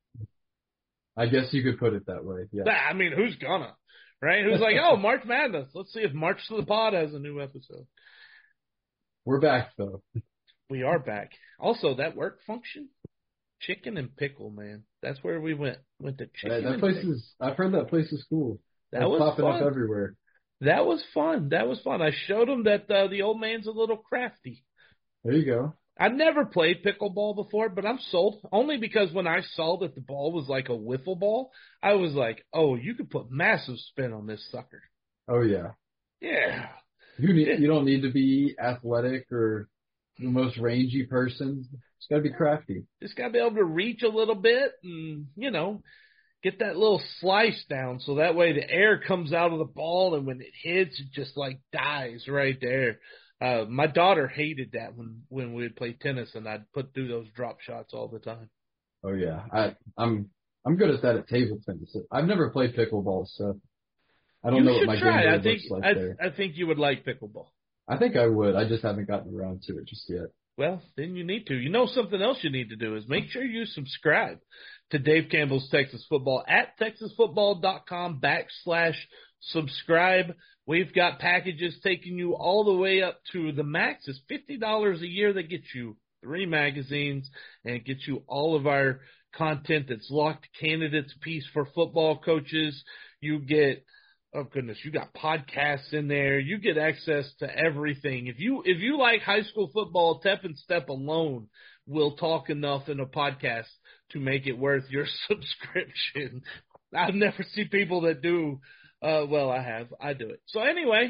I guess you could put it that way. Yeah. I mean, who's gonna, right? Who's like, oh, March Madness. Let's see if March to the Pod has a new episode. We're back, though. We are back. Also, that work function, chicken and pickle, man. That's where we went. Went to chicken. That, that and place pickle. is. I've heard that place is cool. That it's was popping fun. up everywhere. That was fun. That was fun. I showed him that uh, the old man's a little crafty. There you go. I've never played pickleball before, but I'm sold. Only because when I saw that the ball was like a wiffle ball, I was like, oh, you could put massive spin on this sucker. Oh, yeah. Yeah. You need, Yeah. you don't need to be athletic or the most rangy person. It's got to be crafty. Just got to be able to reach a little bit and, you know, get that little slice down so that way the air comes out of the ball and when it hits, it just like dies right there. Uh, my daughter hated that when, when we would play tennis and I'd put through those drop shots all the time. Oh yeah, I I'm I'm good at that at table tennis. I've never played pickleball, so I don't you know should what my try. game I board think looks like I, there. I think you would like pickleball. I think I would. I just haven't gotten around to it just yet. Well, then you need to. You know something else you need to do is make sure you subscribe to Dave Campbell's Texas Football at texasfootball.com backslash subscribe. We've got packages taking you all the way up to the max is fifty dollars a year that gets you three magazines and gets you all of our content that's locked candidates piece for football coaches. You get Oh goodness, you got podcasts in there. You get access to everything. If you if you like high school football, Tep and Step alone will talk enough in a podcast to make it worth your subscription. I've never seen people that do. Uh, well, I have. I do it. So anyway,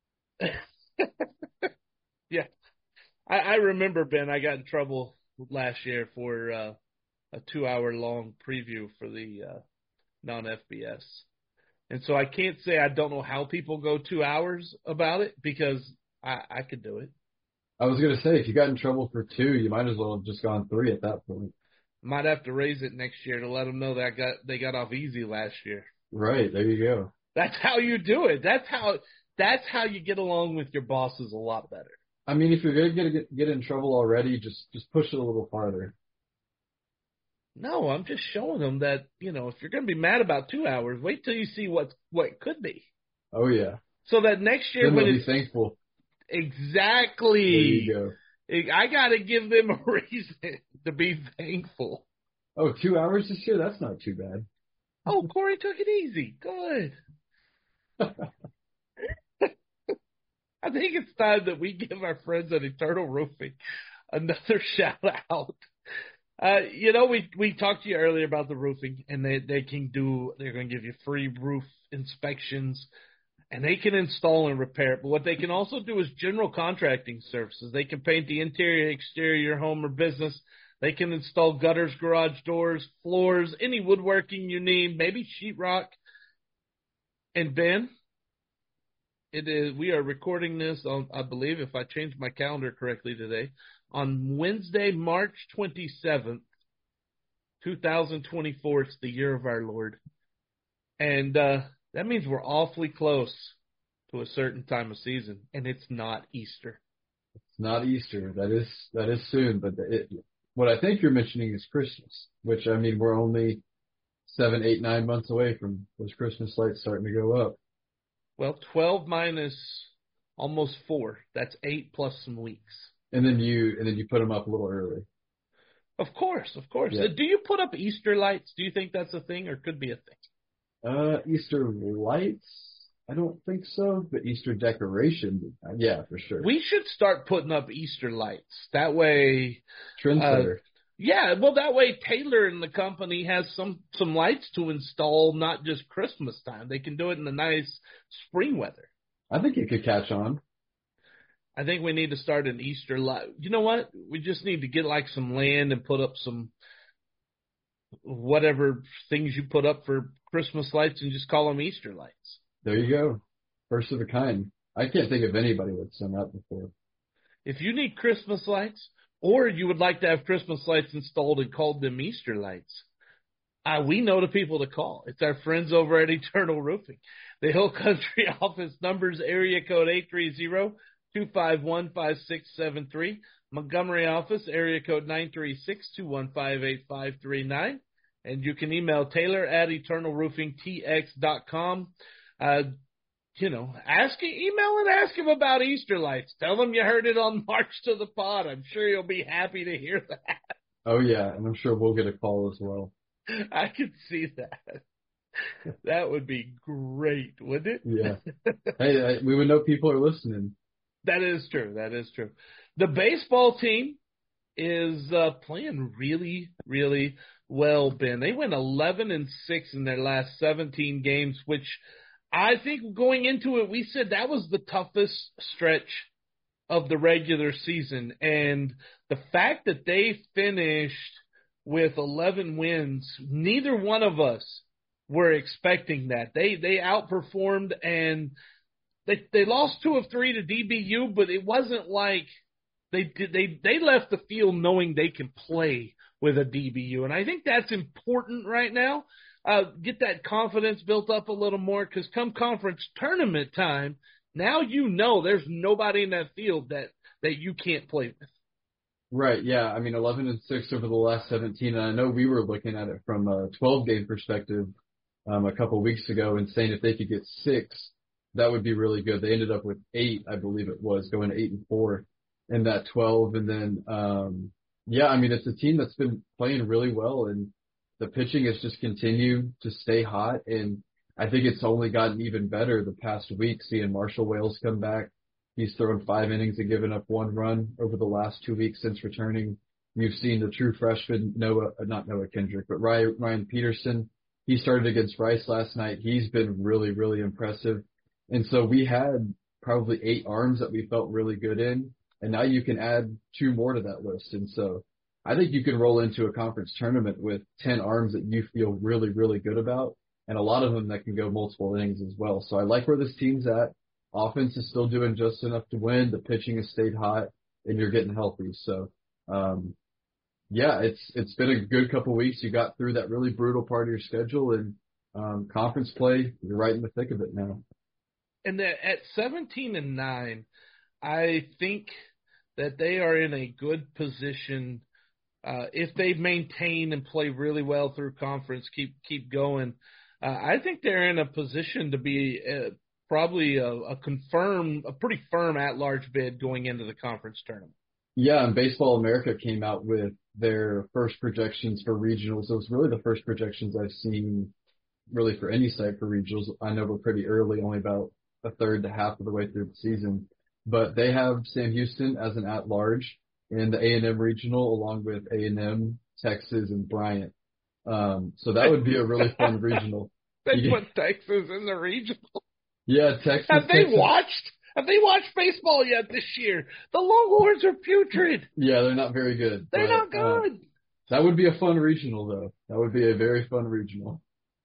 yeah, I, I remember Ben. I got in trouble last year for uh, a two-hour long preview for the uh, non-F B S. And so I can't say I don't know how people go two hours about it because I, I could do it. I was gonna say if you got in trouble for two, you might as well have just gone three at that point. Might have to raise it next year to let them know that I got they got off easy last year. Right, there you go. That's how you do it. That's how that's how you get along with your bosses a lot better. I mean, if you're gonna get get, get in trouble already, just just push it a little farther. No, I'm just showing them that, you know, if you're going to be mad about two hours, wait till you see what what it could be. Oh, yeah. So that next year then when they'll it's... be thankful. Exactly. There you go. I got to give them a reason to be thankful. Oh, two hours this year? That's not too bad. Oh, Corey took it easy. Good. I think it's time that we give our friends at Eternal Roofing another shout out. Uh, you know, we we talked to you earlier about the roofing, and they, they can do, they're going to give you free roof inspections. and they can install and repair it. But what they can also do is general contracting services. They can paint the interior, exterior of your home or business. They can install gutters, garage doors, floors, any woodworking you need, maybe sheetrock. And Ben, it is. We are recording this on, I believe, if I changed my calendar correctly today, on Wednesday, March twenty-seventh, twenty twenty-four. It's the year of our Lord. And uh, that means we're awfully close to a certain time of season, and it's not Easter. It's not Easter. That is that is soon, but it, what I think you're mentioning is Christmas, which, I mean, we're only seven, eight, nine months away from those Christmas lights starting to go up. Well, twelve minus almost four. That's eight plus some weeks. And then you and then you put them up a little early. Of course, of course. Yeah. Uh, do you put up Easter lights? Do you think that's a thing or could be a thing? Uh, Easter lights? I don't think so, but Easter decoration, yeah, for sure. We should start putting up Easter lights. That way, Trendsetter. Uh, yeah, well, that way Taylor and the company has some some lights to install, not just Christmas time. They can do it in the nice spring weather. I think it could catch on. I think we need to start an Easter light. You know what? We just need to get like some land and put up some whatever things you put up for Christmas lights and just call them Easter lights. There you go. First of a kind. I can't think of anybody that's done that before. If you need Christmas lights or you would like to have Christmas lights installed and called them Easter lights, uh, we know the people to call. It's our friends over at Eternal Roofing. The Hill Country office numbers area code eight three zero, two five one, five six seven three. Montgomery office area code nine three six, two one five, eight five three nine. And you can email Taylor at eternal roofing t x dot com. Uh, you know, ask email and ask him about Easter lights. Tell him you heard it on March to the Pod. I'm sure he'll be happy to hear that. Oh, yeah, and I'm sure we'll get a call as well. I could see that. That would be great, wouldn't it? Yeah. Hey, I, we would know people are listening. That is true. That is true. The baseball team is uh, playing really, really well, Ben. They went eleven and six in their last seventeen games, which I think going into it, we said that was the toughest stretch of the regular season. And the fact that they finished with eleven wins, neither one of us were expecting that. They they outperformed, and they they lost two of three to D B U, but it wasn't like they did they they left the field knowing they can play with a D B U. And I think that's important right now. Uh, get that confidence built up a little more, because come conference tournament time, now you know there's nobody in that field that, that you can't play with. Right, yeah. I mean, eleven and six over the last seventeen, and I know we were looking at it from a twelve-game perspective um, a couple weeks ago and saying if they could get six, that would be really good. They ended up with eight, I believe it was, going to eight and four in that twelve. And then, um, yeah, I mean, it's a team that's been playing really well, and the pitching has just continued to stay hot, and I think it's only gotten even better the past week, seeing Marshall Wales come back. He's thrown five innings and given up one run over the last two weeks since returning. You've seen the true freshman, Noah, not Noah Kendrick, but Ryan, Ryan Peterson. He started against Rice last night. He's been really, really impressive. And so we had probably eight arms that we felt really good in, and now you can add two more to that list. And so I think you can roll into a conference tournament with ten arms that you feel really, really good about, and a lot of them that can go multiple innings as well. So I like where this team's at. Offense is still doing just enough to win. The pitching has stayed hot, and you're getting healthy. So, um, yeah, it's it's been a good couple of weeks. You got through that really brutal part of your schedule, and um, conference play, you're right in the thick of it now. And the, at seventeen and nine, I think that they are in a good position. Uh, if they maintain and play really well through conference, keep keep going, uh, I think they're in a position to be uh, probably a, a confirmed, a pretty firm at-large bid going into the conference tournament. Yeah, and Baseball America came out with their first projections for regionals. It was really the first projections I've seen really for any site for regionals. I know we're pretty early, only about a third to half of the way through the season. But they have Sam Houston as an at-large in the A and M regional, along with A and M, Texas, and Bryant. Um, so that would be a really fun regional. They put Texas in the regional. Yeah, Texas. Have they Texas. watched? Have they watched baseball yet this year? The Longhorns are putrid. Yeah, they're not very good. They're but, not good. Uh, that would be a fun regional, though. That would be a very fun regional.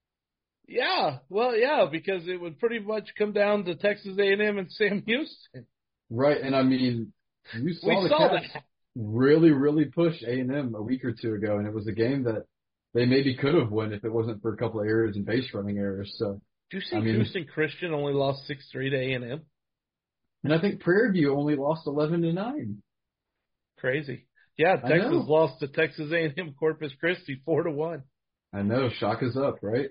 Yeah, well, yeah, because it would pretty much come down to Texas A and M and Sam Houston. Right, and I mean, you saw We the saw Cats that. really, really push A and M a week or two ago, and it was a game that they maybe could have won if it wasn't for a couple of errors and base running errors. So, Do you see I mean, Houston Christian only lost six three to A and M? and I think Prairie View only lost eleven to nine. Crazy. Yeah, I Texas know. lost to Texas A and M Corpus Christi four to one. I know, shock is up, right?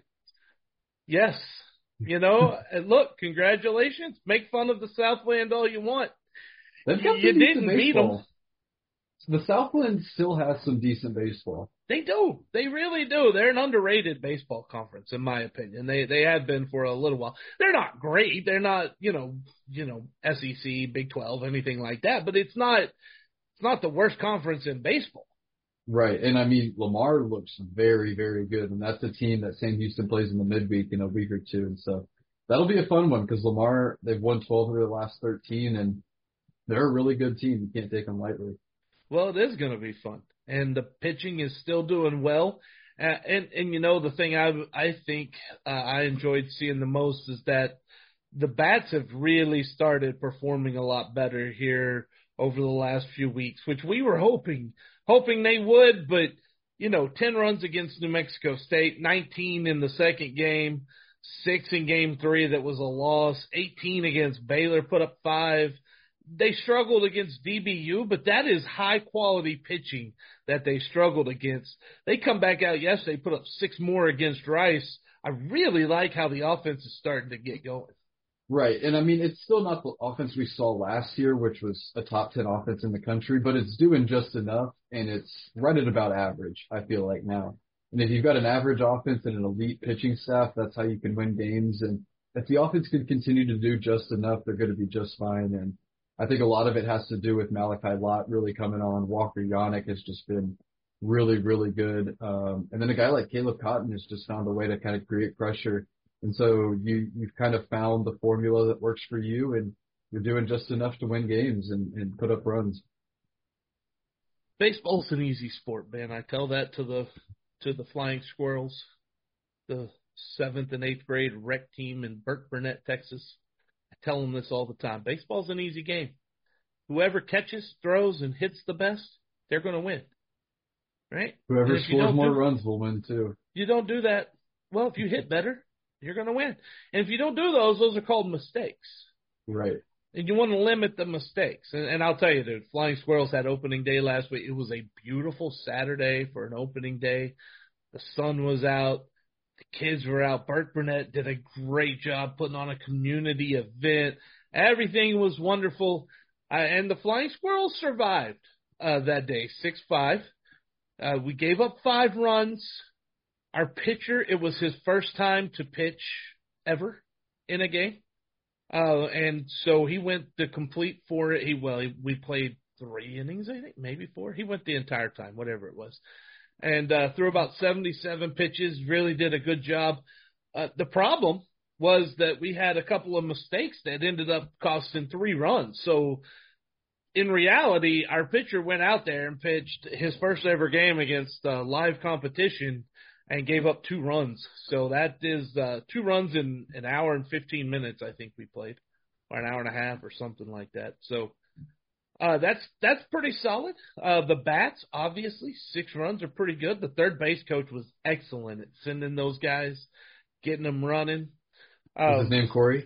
Yes. You know, and look, congratulations. Make fun of the Southland all you want. They've got You some decent didn't beat them. baseball. The Southland still has some decent baseball. They do. They really do. They're an underrated baseball conference, in my opinion. They they have been for a little while. They're not great. They're not, you know, you know, S E C, Big twelve, anything like that. But it's not it's not the worst conference in baseball. Right, and I mean, Lamar looks very, very good, and that's a team that Sam Houston plays in the midweek in a week or two, and so that'll be a fun one because Lamar, they've won twelve of their last thirteen, and they're a really good team. You can't take them lightly. Well, it is going to be fun, and the pitching is still doing well. Uh, and and you know the thing I I think uh, I enjoyed seeing the most is that the bats have really started performing a lot better here over the last few weeks, which we were hoping hoping they would. But you know, ten runs against New Mexico State, nineteen in the second game, six in game three that was a loss, eighteen against Baylor, put up five. They struggled against D B U, but that is high-quality pitching that they struggled against. They come back out yesterday, put up six more against Rice. I really like how the offense is starting to get going. Right, and I mean, it's still not the offense we saw last year, which was a top ten offense in the country, but it's doing just enough, and it's right at about average, I feel like now. And if you've got an average offense and an elite pitching staff, that's how you can win games. And if the offense can continue to do just enough, they're going to be just fine. And I think a lot of it has to do with Malachi Lott really coming on. Walker Yannick has just been really, really good. Um, and then a guy like Caleb Cotton has just found a way to kind of create pressure. And so you, you've kind of found the formula that works for you, and you're doing just enough to win games and, and put up runs. Baseball's an easy sport, man. I tell that to the to the Flying Squirrels, the seventh and eighth grade rec team in Burke Burnett, Texas. I tell them this all the time. Baseball's an easy game. Whoever catches, throws, and hits the best, they're going to win. Right? Whoever scores more do, runs will win too. You don't do that. Well, if you hit better, you're going to win. And if you don't do those, those are called mistakes. Right. And you want to limit the mistakes. And, and I'll tell you, dude, Flying Squirrels had opening day last week. It was a beautiful Saturday for an opening day. The sun was out. The kids were out. Burke Burnett did a great job putting on a community event. Everything was wonderful. Uh, and the Flying Squirrels survived uh, that day, six five. Uh, we gave up five runs. Our pitcher, it was his first time to pitch ever in a game. Uh, and so he went the complete four. He well, he, we played three innings, I think, maybe four. He went the entire time, whatever it was, and uh, threw about seventy-seven pitches. Really did a good job. Uh, the problem was that we had a couple of mistakes that ended up costing three runs. So in reality, our pitcher went out there and pitched his first ever game against uh, live competition and gave up two runs. So that is uh, two runs in an hour and fifteen minutes, I think we played, or an hour and a half or something like that. So uh, that's that's pretty solid. Uh, the bats, obviously, six runs are pretty good. The third base coach was excellent at sending those guys, getting them running. Um, Is his name Corey?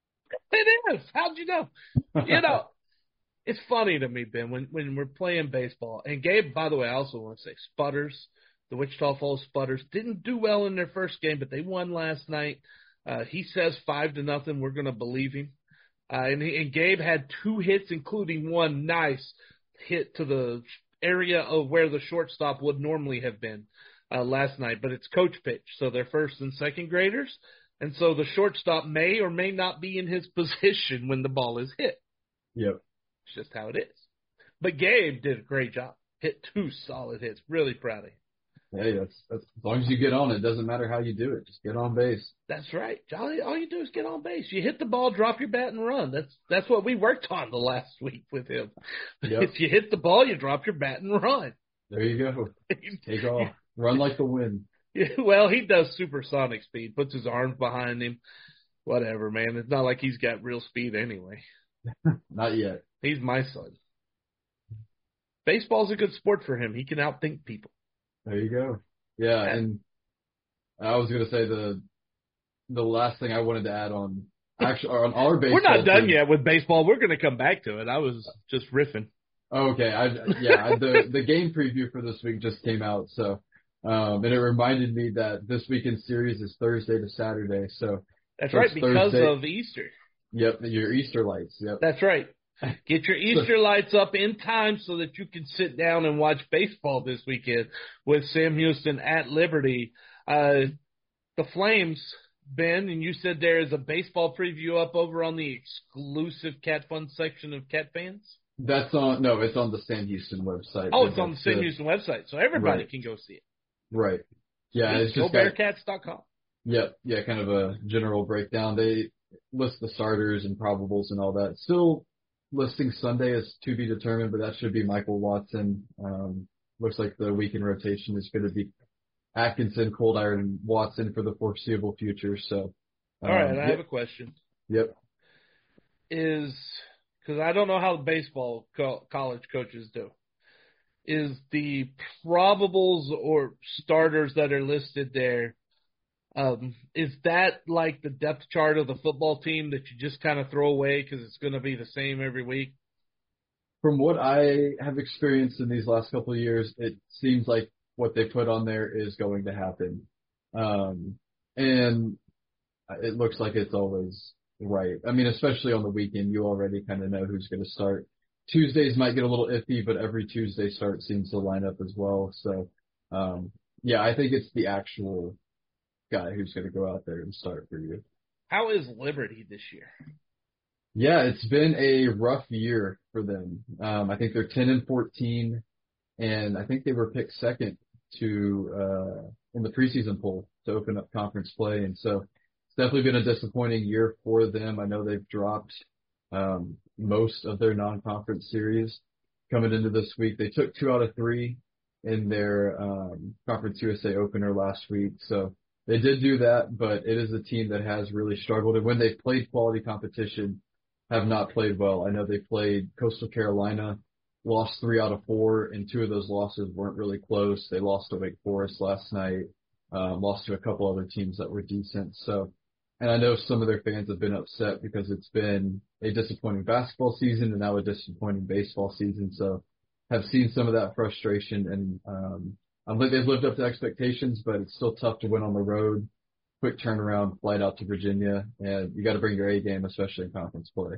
It is. How'd you know? You know, it's funny to me, Ben, when, when we're playing baseball. And Gabe, by the way, I also want to say, Sputters, the Wichita Falls Sputters, didn't do well in their first game, but they won last night. Uh, he says five to nothing. We're going to believe him. Uh, and, he, and Gabe had two hits, including one nice hit to the area of where the shortstop would normally have been uh, last night. But it's coach pitch, so they're first and second graders. And so the shortstop may or may not be in his position when the ball is hit. Yep. It's just how it is. But Gabe did a great job. Hit two solid hits. Really proud of him. Hey, that's, that's as long as you get on, it doesn't matter how you do it. Just get on base. That's right. All, all you do is get on base. You hit the ball, drop your bat, and run. That's that's what we worked on the last week with him. Yep. If you hit the ball, you drop your bat and run. There you go. Take off. Run like the wind. Well, he does supersonic speed, puts his arms behind him. Whatever, man. It's not like he's got real speed anyway. Not yet. He's my son. Baseball's a good sport for him. He can outthink people. There you go. Yeah, and I was gonna say the the last thing I wanted to add on actually on our baseball. We're not done team, yet with baseball. We're gonna come back to it. I was just riffing. Oh, okay. I yeah, the the game preview for this week just came out, so um and it reminded me that this weekend series is Thursday to Saturday. So that's right, because Thursday, of Easter. Yep, your Easter lights. Yep. That's right. Get your Easter lights up in time so that you can sit down and watch baseball this weekend with Sam Houston at Liberty. Uh, the Flames, Ben, and you said there is a baseball preview up over on the exclusive Cat Fun section of Cat Fans? That's on, no, it's on the Sam Houston website. Oh, it's on the Sam Houston website, so everybody right. can go see it. Right. Yeah, it's, it's go just bearcats dot com. Yep, yeah, kind of a general breakdown. They list the starters and probables and all that. Still listing Sunday as to be determined, but that should be Michael Watson. Um, looks like the weekend rotation is going to be Atkinson, Cold Iron, and Watson for the foreseeable future. So, um, all right, I yep. have a question. Yep. Is because I don't know how baseball co- college coaches do. Is the probables or starters that are listed there? Um, is that like the depth chart of the football team that you just kind of throw away because it's going to be the same every week? From what I have experienced in these last couple of years, it seems like what they put on there is going to happen. Um, and it looks like it's always right. I mean, especially on the weekend, you already kind of know who's going to start. Tuesdays might get a little iffy, but every Tuesday start seems to line up as well. So, um, yeah, I think it's the actual guy who's going to go out there and start for you. How is Liberty this year? Yeah, it's been a rough year for them. Um, I think they're ten and fourteen, and I think they were picked second to uh, in the preseason poll to open up conference play, and so it's definitely been a disappointing year for them. I know they've dropped um, most of their non-conference series coming into this week. They took two out of three in their um, Conference U S A opener last week, so they did do that, but it is a team that has really struggled. And when they've played quality competition, have not played well. I know they played Coastal Carolina, lost three out of four, and two of those losses weren't really close. They lost to Wake Forest last night, um, lost to a couple other teams that were decent. So, and I know some of their fans have been upset because it's been a disappointing basketball season and now a disappointing baseball season. So, have seen some of that frustration, and um, I think they've lived up to expectations, but it's still tough to win on the road. Quick turnaround flight out to Virginia, and you got to bring your A game, especially in conference play.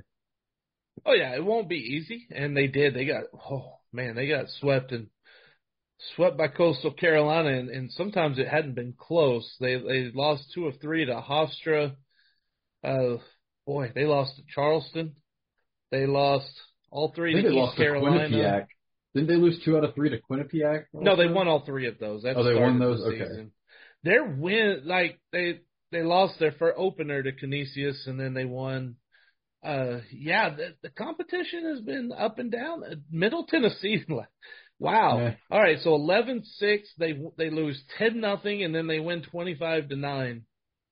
Oh yeah, it won't be easy, and they did. They got oh man, they got swept and swept by Coastal Carolina, and, and sometimes it hadn't been close. They they lost two of three to Hofstra. Uh, boy, they lost to Charleston. They lost all three I think to they East lost Carolina. To Quinnipiac. Didn't they lose two out of three to Quinnipiac? Also? No, they won all three of those. That oh, they won those. The okay. Season. Their win, like they they lost their first opener to Canisius, and then they won. Uh, yeah, the, the competition has been up and down. Middle Tennessee, wow. Yeah. All right, so eleven six, they they lose ten nothing, and then they win twenty-five to nine.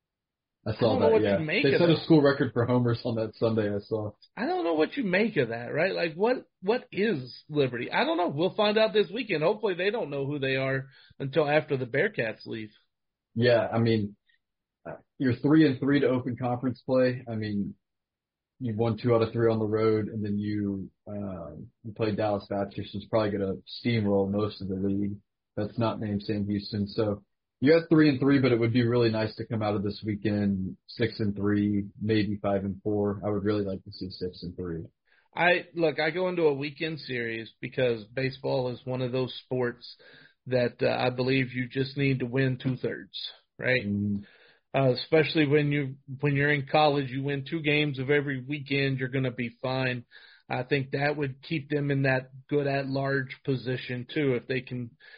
I saw I that. what Yeah, you make they of set that. a school record for homers on that Sunday. I saw. I don't know what you make of that, right? Like, what what is Liberty? I don't know. We'll find out this weekend. Hopefully, they don't know who they are until after the Bearcats leave. Yeah, I mean, you're three and three to open conference play. I mean, you won two out of three on the road, and then you uh, you played Dallas Baptist, who's probably going to steamroll most of the league. That's not named Sam Houston. So you got three and three, but it would be really nice to come out of this weekend six and three, maybe five and four. I would really like to see six and three. I look, I go into a weekend series because baseball is one of those sports that uh, I believe you just need to win two thirds, right? Mm-hmm. Uh, especially when you when you're in college, you win two games of every weekend, you're going to be fine. I think that would keep them in that good at large position too, if they can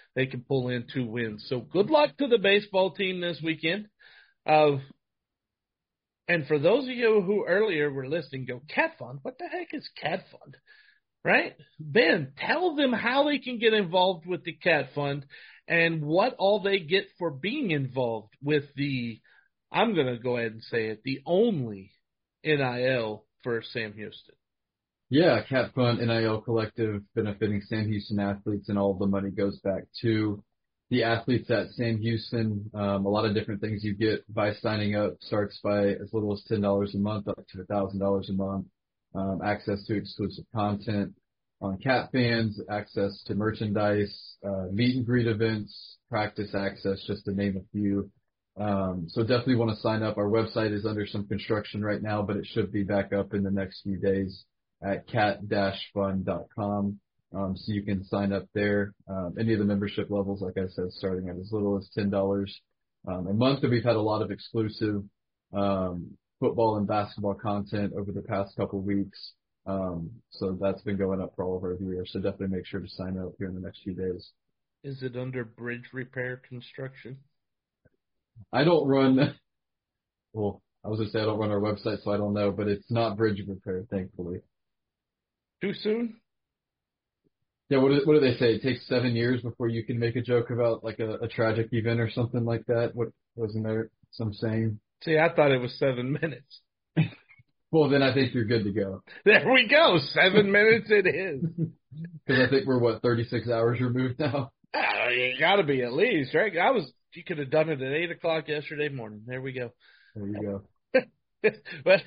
they can pull in two wins. So good luck to the baseball team this weekend. Uh, and for those of you who earlier were listening, go, Cat Fund? What the heck is Cat Fund? Right? Ben, tell them how they can get involved with the Cat Fund and what all they get for being involved with the, I'm going to go ahead and say it, the only N I L for Sam Houston. Yeah, Cat Fund N I L Collective benefiting Sam Houston athletes, and all of the money goes back to the athletes at Sam Houston. Um, a lot of different things you get by signing up starts by as little as ten dollars a month up to one thousand dollars a month. Um, access to exclusive content on Cat Fans, access to merchandise, uh, meet and greet events, practice access, just to name a few. Um, so definitely want to sign up. Our website is under some construction right now, but it should be back up in the next few days at cat dash fund dot com. Um, so you can sign up there. Um, any of the membership levels, like I said, starting at as little as ten dollars um, a month. And we've had a lot of exclusive um, football and basketball content over the past couple of weeks. Um, so that's been going up for all of our viewers. So definitely make sure to sign up here in the next few days. Is it under bridge repair construction? I don't run, well, I was going to say I don't run our website, so I don't know, but it's not bridge repair, thankfully. Too soon? Yeah, what do, what do they say? It takes seven years before you can make a joke about like a, a tragic event or something like that. What wasn't there some saying? See, I thought it was seven minutes. Well, then I think you're good to go. There we go. Seven minutes it is. Because I think we're, what, thirty-six hours removed now? Oh, you got to be at least, right? I was. You could have done it at eight o'clock yesterday morning. There we go. There you go. But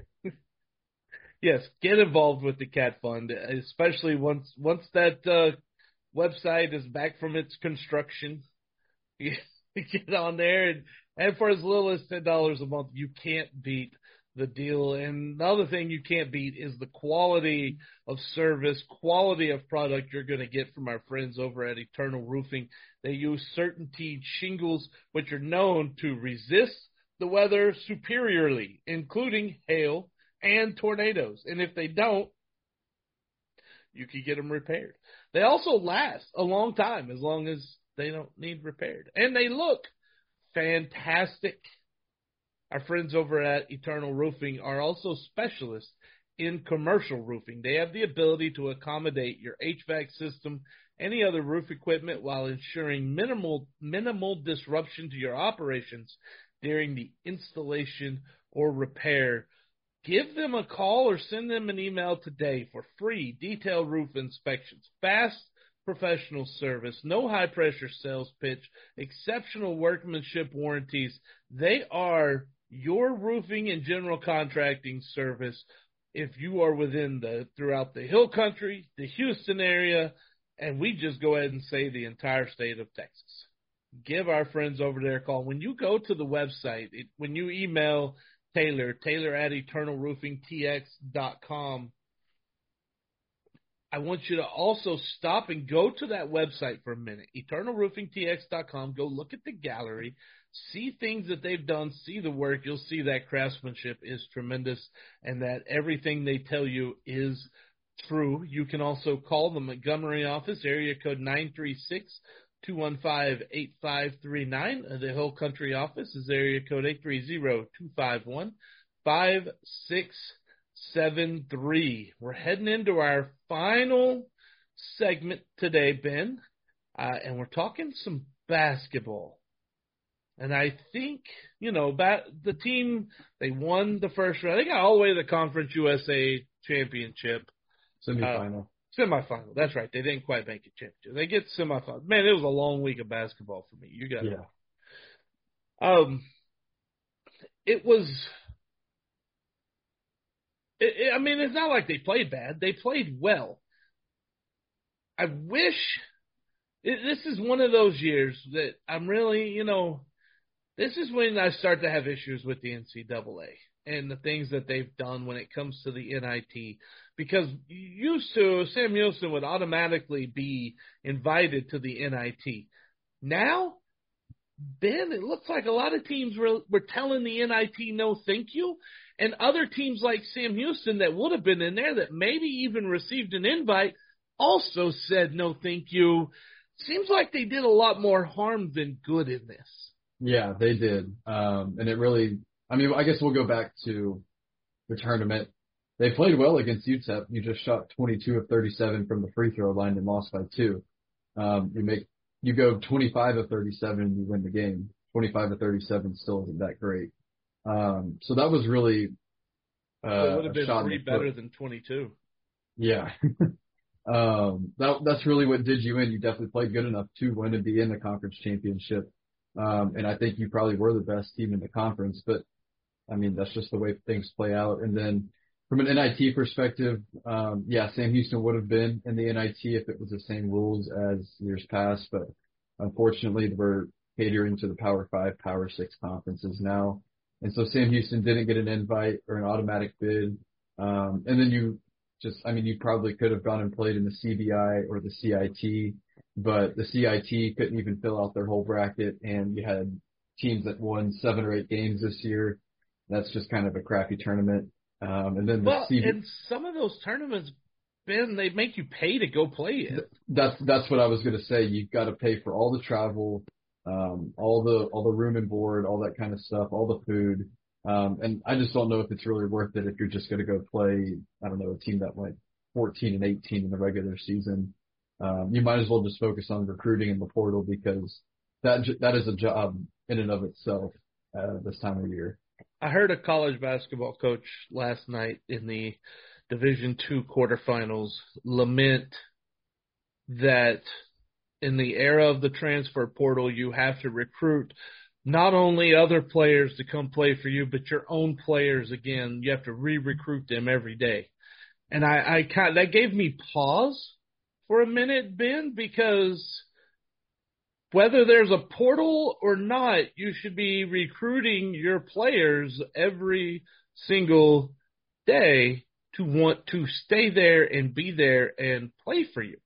yes, get involved with the Cat Fund, especially once once that uh, website is back from its construction. You get on there, and, and for as little as ten dollars a month, you can't beat the deal. And the other thing you can't beat is the quality of service, quality of product you're going to get from our friends over at Eternal Roofing. They use CertainTeed shingles, which are known to resist the weather superiorly, including hail and tornadoes. And if they don't, you can get them repaired. They also last a long time as long as they don't need repaired. And they look fantastic. Our friends over at Eternal Roofing are also specialists in commercial roofing. They have the ability to accommodate your H V A C system, any other roof equipment, while ensuring minimal minimal disruption to your operations during the installation or repair. Give them a call or send them an email today for free detailed roof inspections, fast professional service, no high-pressure sales pitch, exceptional workmanship warranties. They are your roofing and general contracting service if you are within the throughout the Hill Country, the Houston area, and we just go ahead and say the entire state of Texas. Give our friends over there a call. When you go to the website, it, when you email Taylor, Taylor at eternal roofing t x dot com, I want you to also stop and go to that website for a minute, eternal roofing t x dot com. Go look at the gallery, see things that they've done, see the work. You'll see that craftsmanship is tremendous and that everything they tell you is true. You can also call the Montgomery office, area code nine three six, two one five, eight five three nine. The Hill Country office is area code eight three zero, two five one, five six seven three. We're heading into our final segment today, Ben, uh, and we're talking some basketball. And I think, you know, ba- the team, they won the first round. They got all the way to the Conference U S A championship. Semifinal. Uh, semifinal. That's right. They didn't quite make it championship. They get semifinal. Man, it was a long week of basketball for me. You got it. Yeah. Um, it was it, it, I mean, it's not like they played bad. They played well. I wish it, this is one of those years that I'm really, you know, this is when I start to have issues with the N C double A and the things that they've done when it comes to the N I T. Because used to, Sam Houston would automatically be invited to the N I T. Now, Ben, it looks like a lot of teams were, were telling the N I T no thank you. And other teams like Sam Houston that would have been in there that maybe even received an invite also said no thank you. seems like they did a lot more harm than good in this. Yeah, they did. Um, and it really, I mean, I guess we'll go back to the tournament. They played well against U T E P. You just shot twenty-two of thirty-seven from the free throw line and lost by two. Um, you make, you go twenty-five of thirty-seven and you win the game. twenty-five of thirty-seven still isn't that great. Um, so that was really, uh, it would have a been shot in three the better foot. than twenty-two. Yeah. um, that, that's really what did you in. You definitely played good enough to win and be in the conference championship. Um, and I think you probably were the best team in the conference, but I mean, that's just the way things play out. And then from an N I T perspective, um, yeah, Sam Houston would have been in the N I T if it was the same rules as years past, but unfortunately we're catering to the Power Five, Power Six conferences now. And so Sam Houston didn't get an invite or an automatic bid. Um, and then you just, I mean, you probably could have gone and played in the C B I or the C I T, but the C I T couldn't even fill out their whole bracket, and you had teams that won seven or eight games this year. That's just kind of a crappy tournament. Um, and then the Well, C B I, and some of those tournaments, Ben, they make you pay to go play it. that's that's what I was going to say. You've got to pay for all the travel, um, all the all the room and board, all that kind of stuff, all the food. Um, and I just don't know if it's really worth it if you're just going to go play, I don't know, a team that went fourteen and eighteen in the regular season. Um, you might as well just focus on recruiting in the portal because that that is a job in and of itself uh, this time of year. I heard a college basketball coach last night in the Division Two quarterfinals lament that in the era of the transfer portal, you have to recruit not only other players to come play for you, but your own players again. You have to re-recruit them every day. And I, I kind that gave me pause for a minute, Ben, because whether there's a portal or not, you should be recruiting your players every single day to want to stay there and be there and play for you.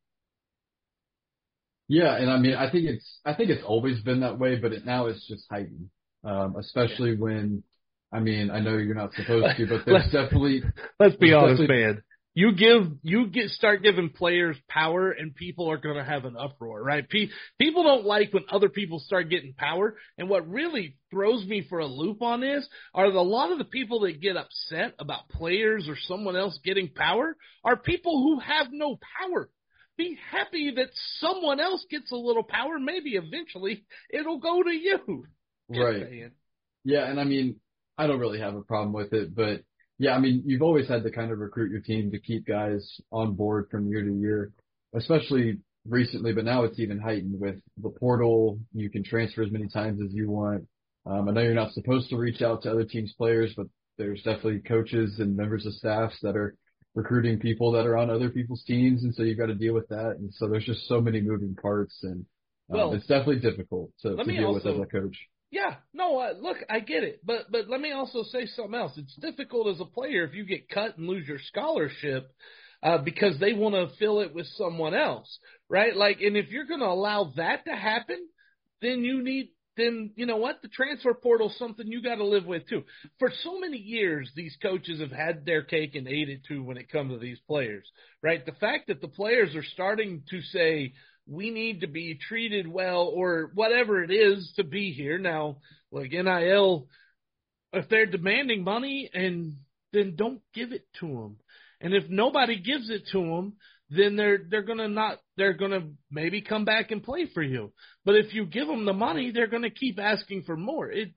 Yeah, and I mean, I think it's I think it's always been that way, but it, now it's just heightened, um, especially yeah. when, I mean, I know you're not supposed to, but there's let's, definitely. Let's be there's honest, definitely, man. You give, you get, start giving players power, and people are going to have an uproar, right? Pe- people don't like when other people start getting power. And what really throws me for a loop on this are the, a lot of the people that get upset about players or someone else getting power are people who have no power. Be happy that someone else gets a little power. Maybe eventually it'll go to you. Just right. saying. Yeah, and I mean, I don't really have a problem with it, but yeah, I mean, you've always had to kind of recruit your team to keep guys on board from year to year, especially recently, but now it's even heightened with the portal. You can transfer as many times as you want. Um, I know you're not supposed to reach out to other teams' players, but there's definitely coaches and members of staffs that are recruiting people that are on other people's teams, and so you've got to deal with that. And so there's just so many moving parts, and um, well, it's definitely difficult to, to deal also, with as a coach. Yeah, no, uh, look, I get it, but but let me also say something else. It's difficult as a player if you get cut and lose your scholarship uh, because they want to fill it with someone else, right? Like, and if you're going to allow that to happen, then you need. Then, you know what, the transfer portal is something you got to live with too. For so many years, these coaches have had their cake and ate it too when it comes to these players, right? The fact that the players are starting to say, we need to be treated well or whatever it is to be here. Now, like N I L, if they're demanding money, and then don't give it to them. And if nobody gives it to them, then they're they're gonna not they're gonna maybe come back and play for you. But if you give them the money, they're gonna keep asking for more. It,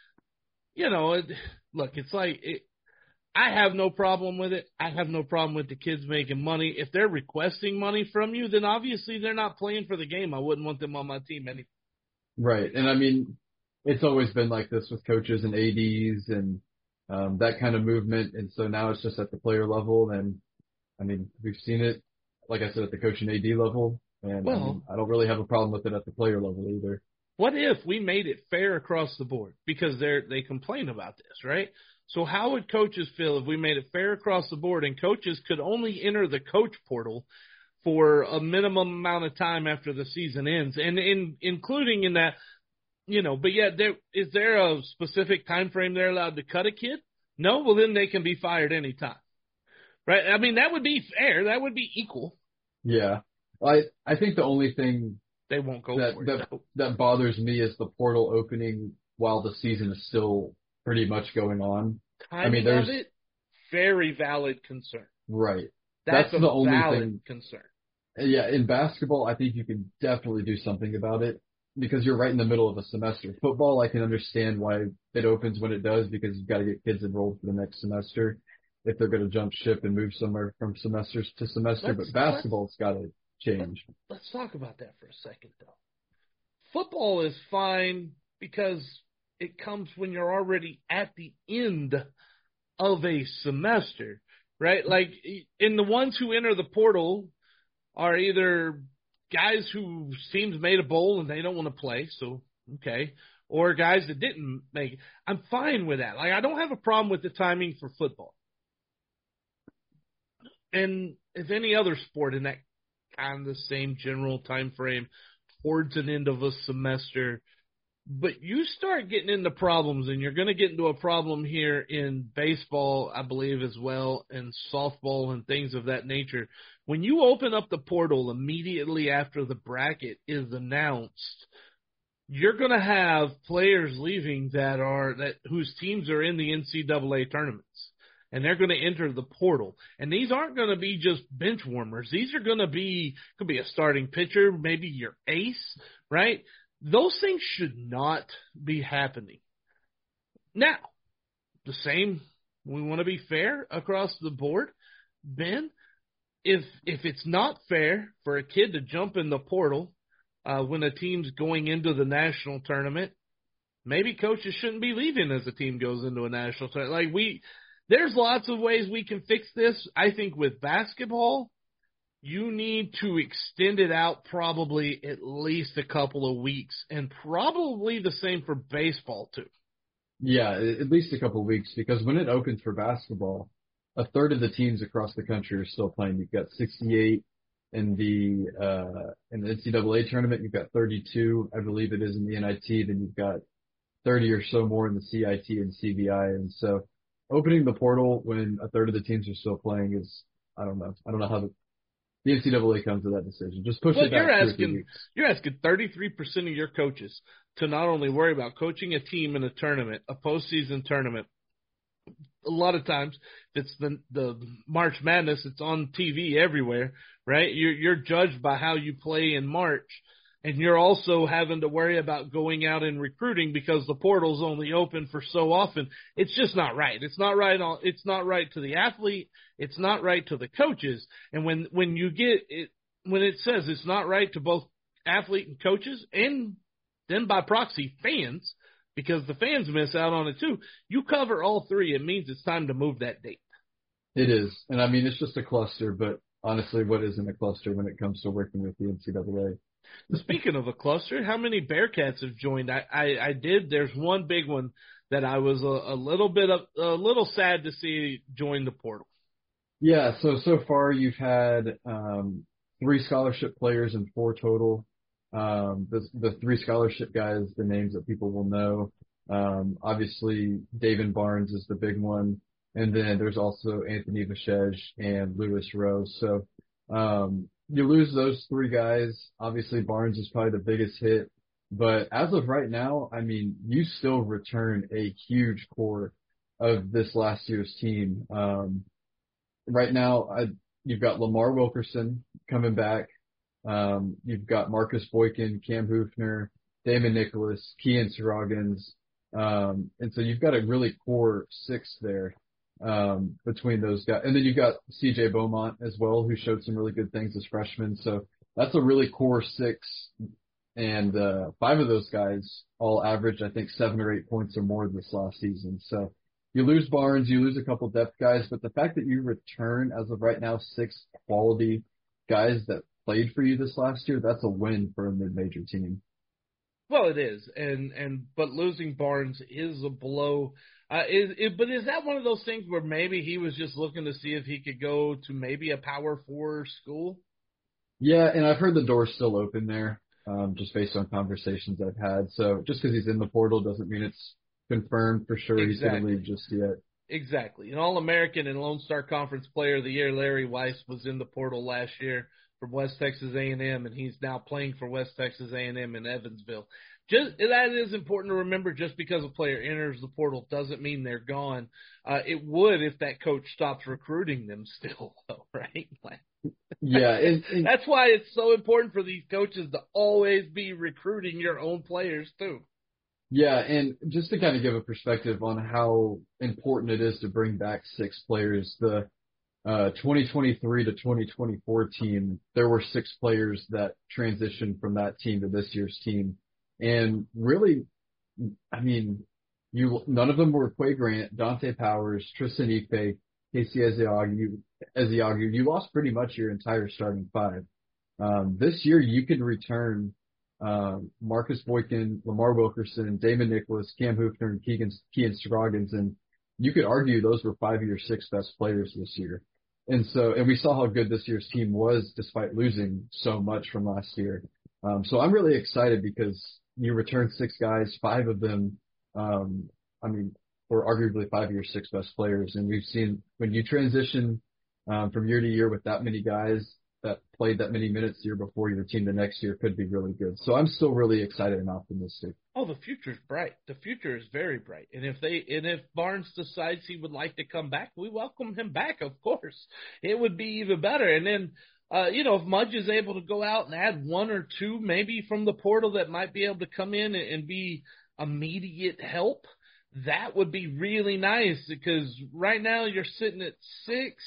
you know, it, look, it's like it, I have no problem with it. I have no problem with the kids making money. If they're requesting money from you, then obviously they're not playing for the game. I wouldn't want them on my team anyway. Right, and I mean, it's always been like this with coaches and A Ds and um, that kind of movement. And so now it's just at the player level, and I mean, we've seen it. Like I said, at the coach and A D level, and well, I, mean, I don't really have a problem with it at the player level either. What if we made it fair across the board? Because they they complain about this, right? So how would coaches feel if we made it fair across the board and coaches could only enter the coach portal for a minimum amount of time after the season ends, and in including in that, you know, but yet there is there a specific time frame they're allowed to cut a kid? No, well then they can be fired anytime. Right? I mean, that would be fair. That would be equal. Yeah. I I think the only thing they won't go that for it. that No. that bothers me is the portal opening while the season is still pretty much going on. I mean, Timing there's of it, very valid concern. right. That's, That's a the only valid thing. concern. Yeah, in basketball, I think you can definitely do something about it because you're right in the middle of a semester. Football, I can understand why it opens when it does because you've got to get kids enrolled for the next semester if they're going to jump ship and move somewhere from semesters to semester. Let's But let's basketball's got to change. let's talk about that for a second, though. Football is fine because it comes when you're already at the end of a semester, right? Like, in the ones who enter the portal are either guys who teams made a bowl and they don't want to play, so okay, or guys that didn't make it. I'm fine with that. Like, I don't have a problem with the timing for football. And if any other sport in that kind of the same general time frame towards an end of a semester, but you start getting into problems, and you're going to get into a problem here in baseball, I believe, as well, and softball and things of that nature. When you open up the portal immediately after the bracket is announced, you're going to have players leaving that are that whose teams are in the N C double A tournaments, and they're going to enter the portal. And these aren't going to be just bench warmers. These are going to be could be a starting pitcher, maybe your ace, right? Those things should not be happening. Now, the same, we want to be fair across the board. Ben, if if it's not fair for a kid to jump in the portal uh, when a team's going into the national tournament, maybe coaches shouldn't be leaving as a team goes into a national tournament. Like we, there's lots of ways we can fix this. I think with basketball, you need to extend it out probably at least a couple of weeks, and probably the same for baseball too. Yeah, at least a couple of weeks because when it opens for basketball, a third of the teams across the country are still playing. You've got sixty-eight in the uh, in the N C double A tournament. You've got thirty-two, I believe it is, in the N I T. Then you've got thirty or so more in the C I T and C B I. And so opening the portal when a third of the teams are still playing is, I don't know. I don't know how the The N C double A comes to that decision. Just push well, it back you're two or three asking weeks. you're asking thirty-three percent of your coaches to not only worry about coaching a team in a tournament, a postseason tournament. A lot of times, it's the the March Madness. It's on T V everywhere, right? You're you're judged by how you play in March, and you're also having to worry about going out and recruiting because the portal's only open for so often. It's just not right. It's not right on. It's not right to the athlete. It's not right to the coaches. And when when you get it, when it says it's not right to both athlete and coaches, and then by proxy fans, because the fans miss out on it too. You cover all three. It means it's time to move that date. It is. And I mean, it's just a cluster, but honestly, what isn't a cluster when it comes to working with the N C double A? Speaking of a cluster, how many Bearcats have joined? I, I, I did. There's one big one that I was a, a little bit of, a little sad to see join the portal. Yeah. So, so far you've had, um, three scholarship players and four total. Um, the, the three scholarship guys, the names that people will know. Um, obviously David Barnes is the big one. And then there's also Anthony Vachej and Lewis Rose. So, um, you lose those three guys. Obviously Barnes is probably the biggest hit, but as of right now, I mean, you still return a huge core of this last year's team. Um, right now, I, you've got Lamar Wilkerson coming back. Um, you've got Marcus Boykin, Cam Hoofner, Damon Nicholas, Kean Scroggins. Um, and so you've got a really core six there, um, between those guys. And then you've got C J Beaumont as well, who showed some really good things as freshmen. So that's a really core six. And, uh, five of those guys all averaged, I think, seven or eight points or more this last season. So you lose Barnes, you lose a couple depth guys, but the fact that you return as of right now, six quality guys that played for you this last year, that's a win for a mid-major team. Well, it is, and and but losing Barnes is a blow. Uh, is it, but is that one of those things where maybe he was just looking to see if he could go to maybe a Power Four school? Yeah, and I've heard the door's still open there, um, just based on conversations I've had. So just because he's in the portal doesn't mean it's confirmed for sure Exactly. he's going to leave just yet. Exactly. An All-American and Lone Star Conference Player of the Year, Larry Weiss, was in the portal last year. from West Texas A and M, and he's now playing for West Texas A and M in Evansville. Just that is important to remember. Just because a player enters the portal doesn't mean they're gone. Uh, it would if that coach stops recruiting them still, though, right? Like, Yeah, and, and that's why it's so important for these coaches to always be recruiting your own players too. yeah, and just to kind of give a perspective on how important it is to bring back six players, the uh, twenty twenty-three to twenty twenty-four team, there were six players that transitioned from that team to this year's team, and really, I mean, you none of them were Quay Grant, Dante Powers, Tristan Ife, Casey Ezeagu. Ezeagu. You lost pretty much your entire starting five. Um, this year, you could return um, Marcus Boykin, Lamar Wilkerson, Damon Nicholas, Cam Hoofner, and Keegan, Kean Scroggins, and you could argue those were five of your six best players this year. And so, and we saw how good this year's team was despite losing so much from last year. Um, so I'm really excited because you returned six guys, five of them, um, I mean, were arguably five of your six best players. And we've seen when you transition um, from year to year with that many guys that played that many minutes the year before, your team the next year could be really good. So I'm still really excited and optimistic. Oh, the future's bright. The future is very bright. And if they and if Barnes decides he would like to come back, we welcome him back, of course. It would be even better. And then, uh, you know, if Mudge is able to go out and add one or two maybe from the portal that might be able to come in and, and be immediate help, that would be really nice because right now you're sitting at six.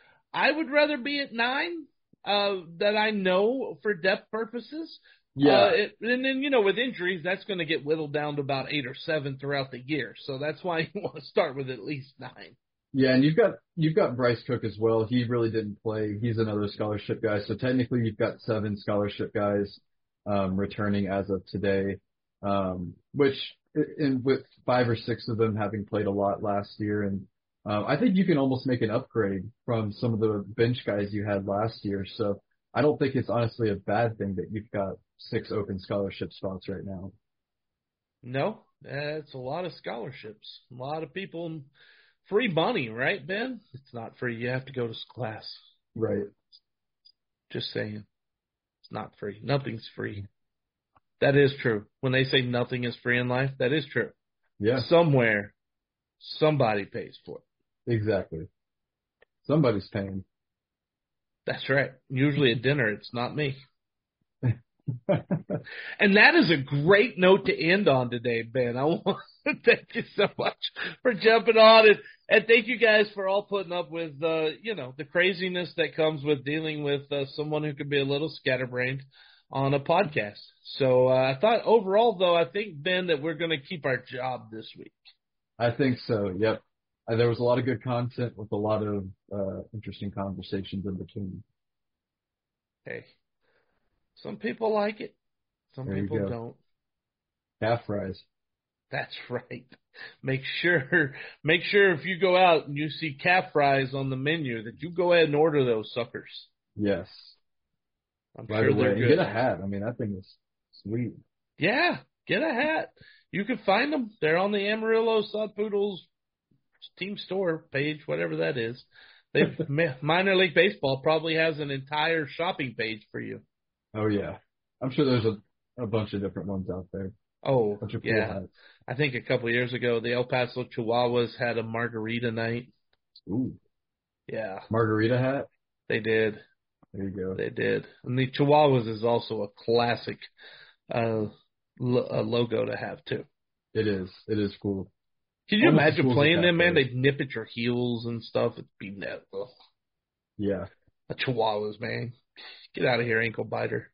I would rather be at nine. Uh, that I know for depth purposes. Yeah. Uh, it, and then, you know, with injuries, that's going to get whittled down to about eight or seven throughout the year. So that's why you want to start with at least nine. Yeah, and you've got you've got Bryce Cook as well. He really didn't play. He's another scholarship guy. So technically you've got seven scholarship guys um, returning as of today, um, which in, with five or six of them having played a lot last year. And Um, I think you can almost make an upgrade from some of the bench guys you had last year. So I don't think it's honestly a bad thing that you've got six open scholarship spots right now. No, it's a lot of scholarships. A lot of people, free money, right, Ben? It's not free. You have to go to class. Right. Just saying. It's not free. Nothing's free. That is true. When they say nothing is free in life, that is true. Yeah. Somewhere, somebody pays for it. Exactly. Somebody's paying. That's right. Usually at dinner, it's not me. And that is a great note to end on today, Ben. I want to thank you so much for jumping on it. And thank you guys for all putting up with, uh, you know, the craziness that comes with dealing with uh, someone who can be a little scatterbrained on a podcast. So uh, I thought overall, though, I think, Ben, that we're going to keep our job this week. I think so, yep. Uh, there was a lot of good content with a lot of uh, interesting conversations in between. Hey, some people like it. Some There you people go. don't. Calf fries. That's right. Make sure, make sure if you go out and you see calf fries on the menu that you go ahead and order those suckers. Yes. I'm Right sure away. they're And good. get a hat. I mean, that thing is sweet. Yeah, get a hat. You can find them. They're on the Amarillo Sod Poodles team store page, whatever that is. They minor league baseball probably has an entire shopping page for you. Oh yeah, I'm sure there's a, a bunch of different ones out there. Oh A bunch of cool yeah, hats. I think a couple of years ago the El Paso Chihuahuas had a margarita night. Ooh, Yeah, margarita hat. they did. There you go. They did. And the Chihuahuas is also a classic uh, lo- a logo to have too. It is. It is cool. Can you Almost as imagine cool as a playing cat them, man? though. They'd nip at your heels and stuff. It'd be net. Ugh. Yeah. The Chihuahuas, man. Get out of here, ankle biter.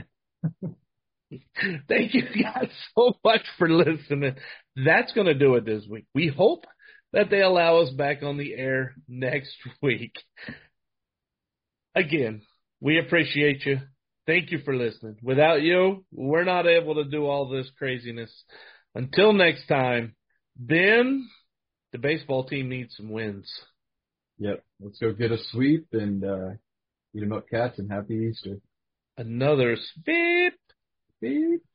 Thank you guys so much for listening. That's going to do it this week. We hope that they allow us back on the air next week. Again, we appreciate you. Thank you for listening. Without you, we're not able to do all this craziness. Until next time, Ben, the baseball team needs some wins. Yep. Let's go get a sweep and uh, eat 'em up, cats, and happy Easter. Another beep. Beep.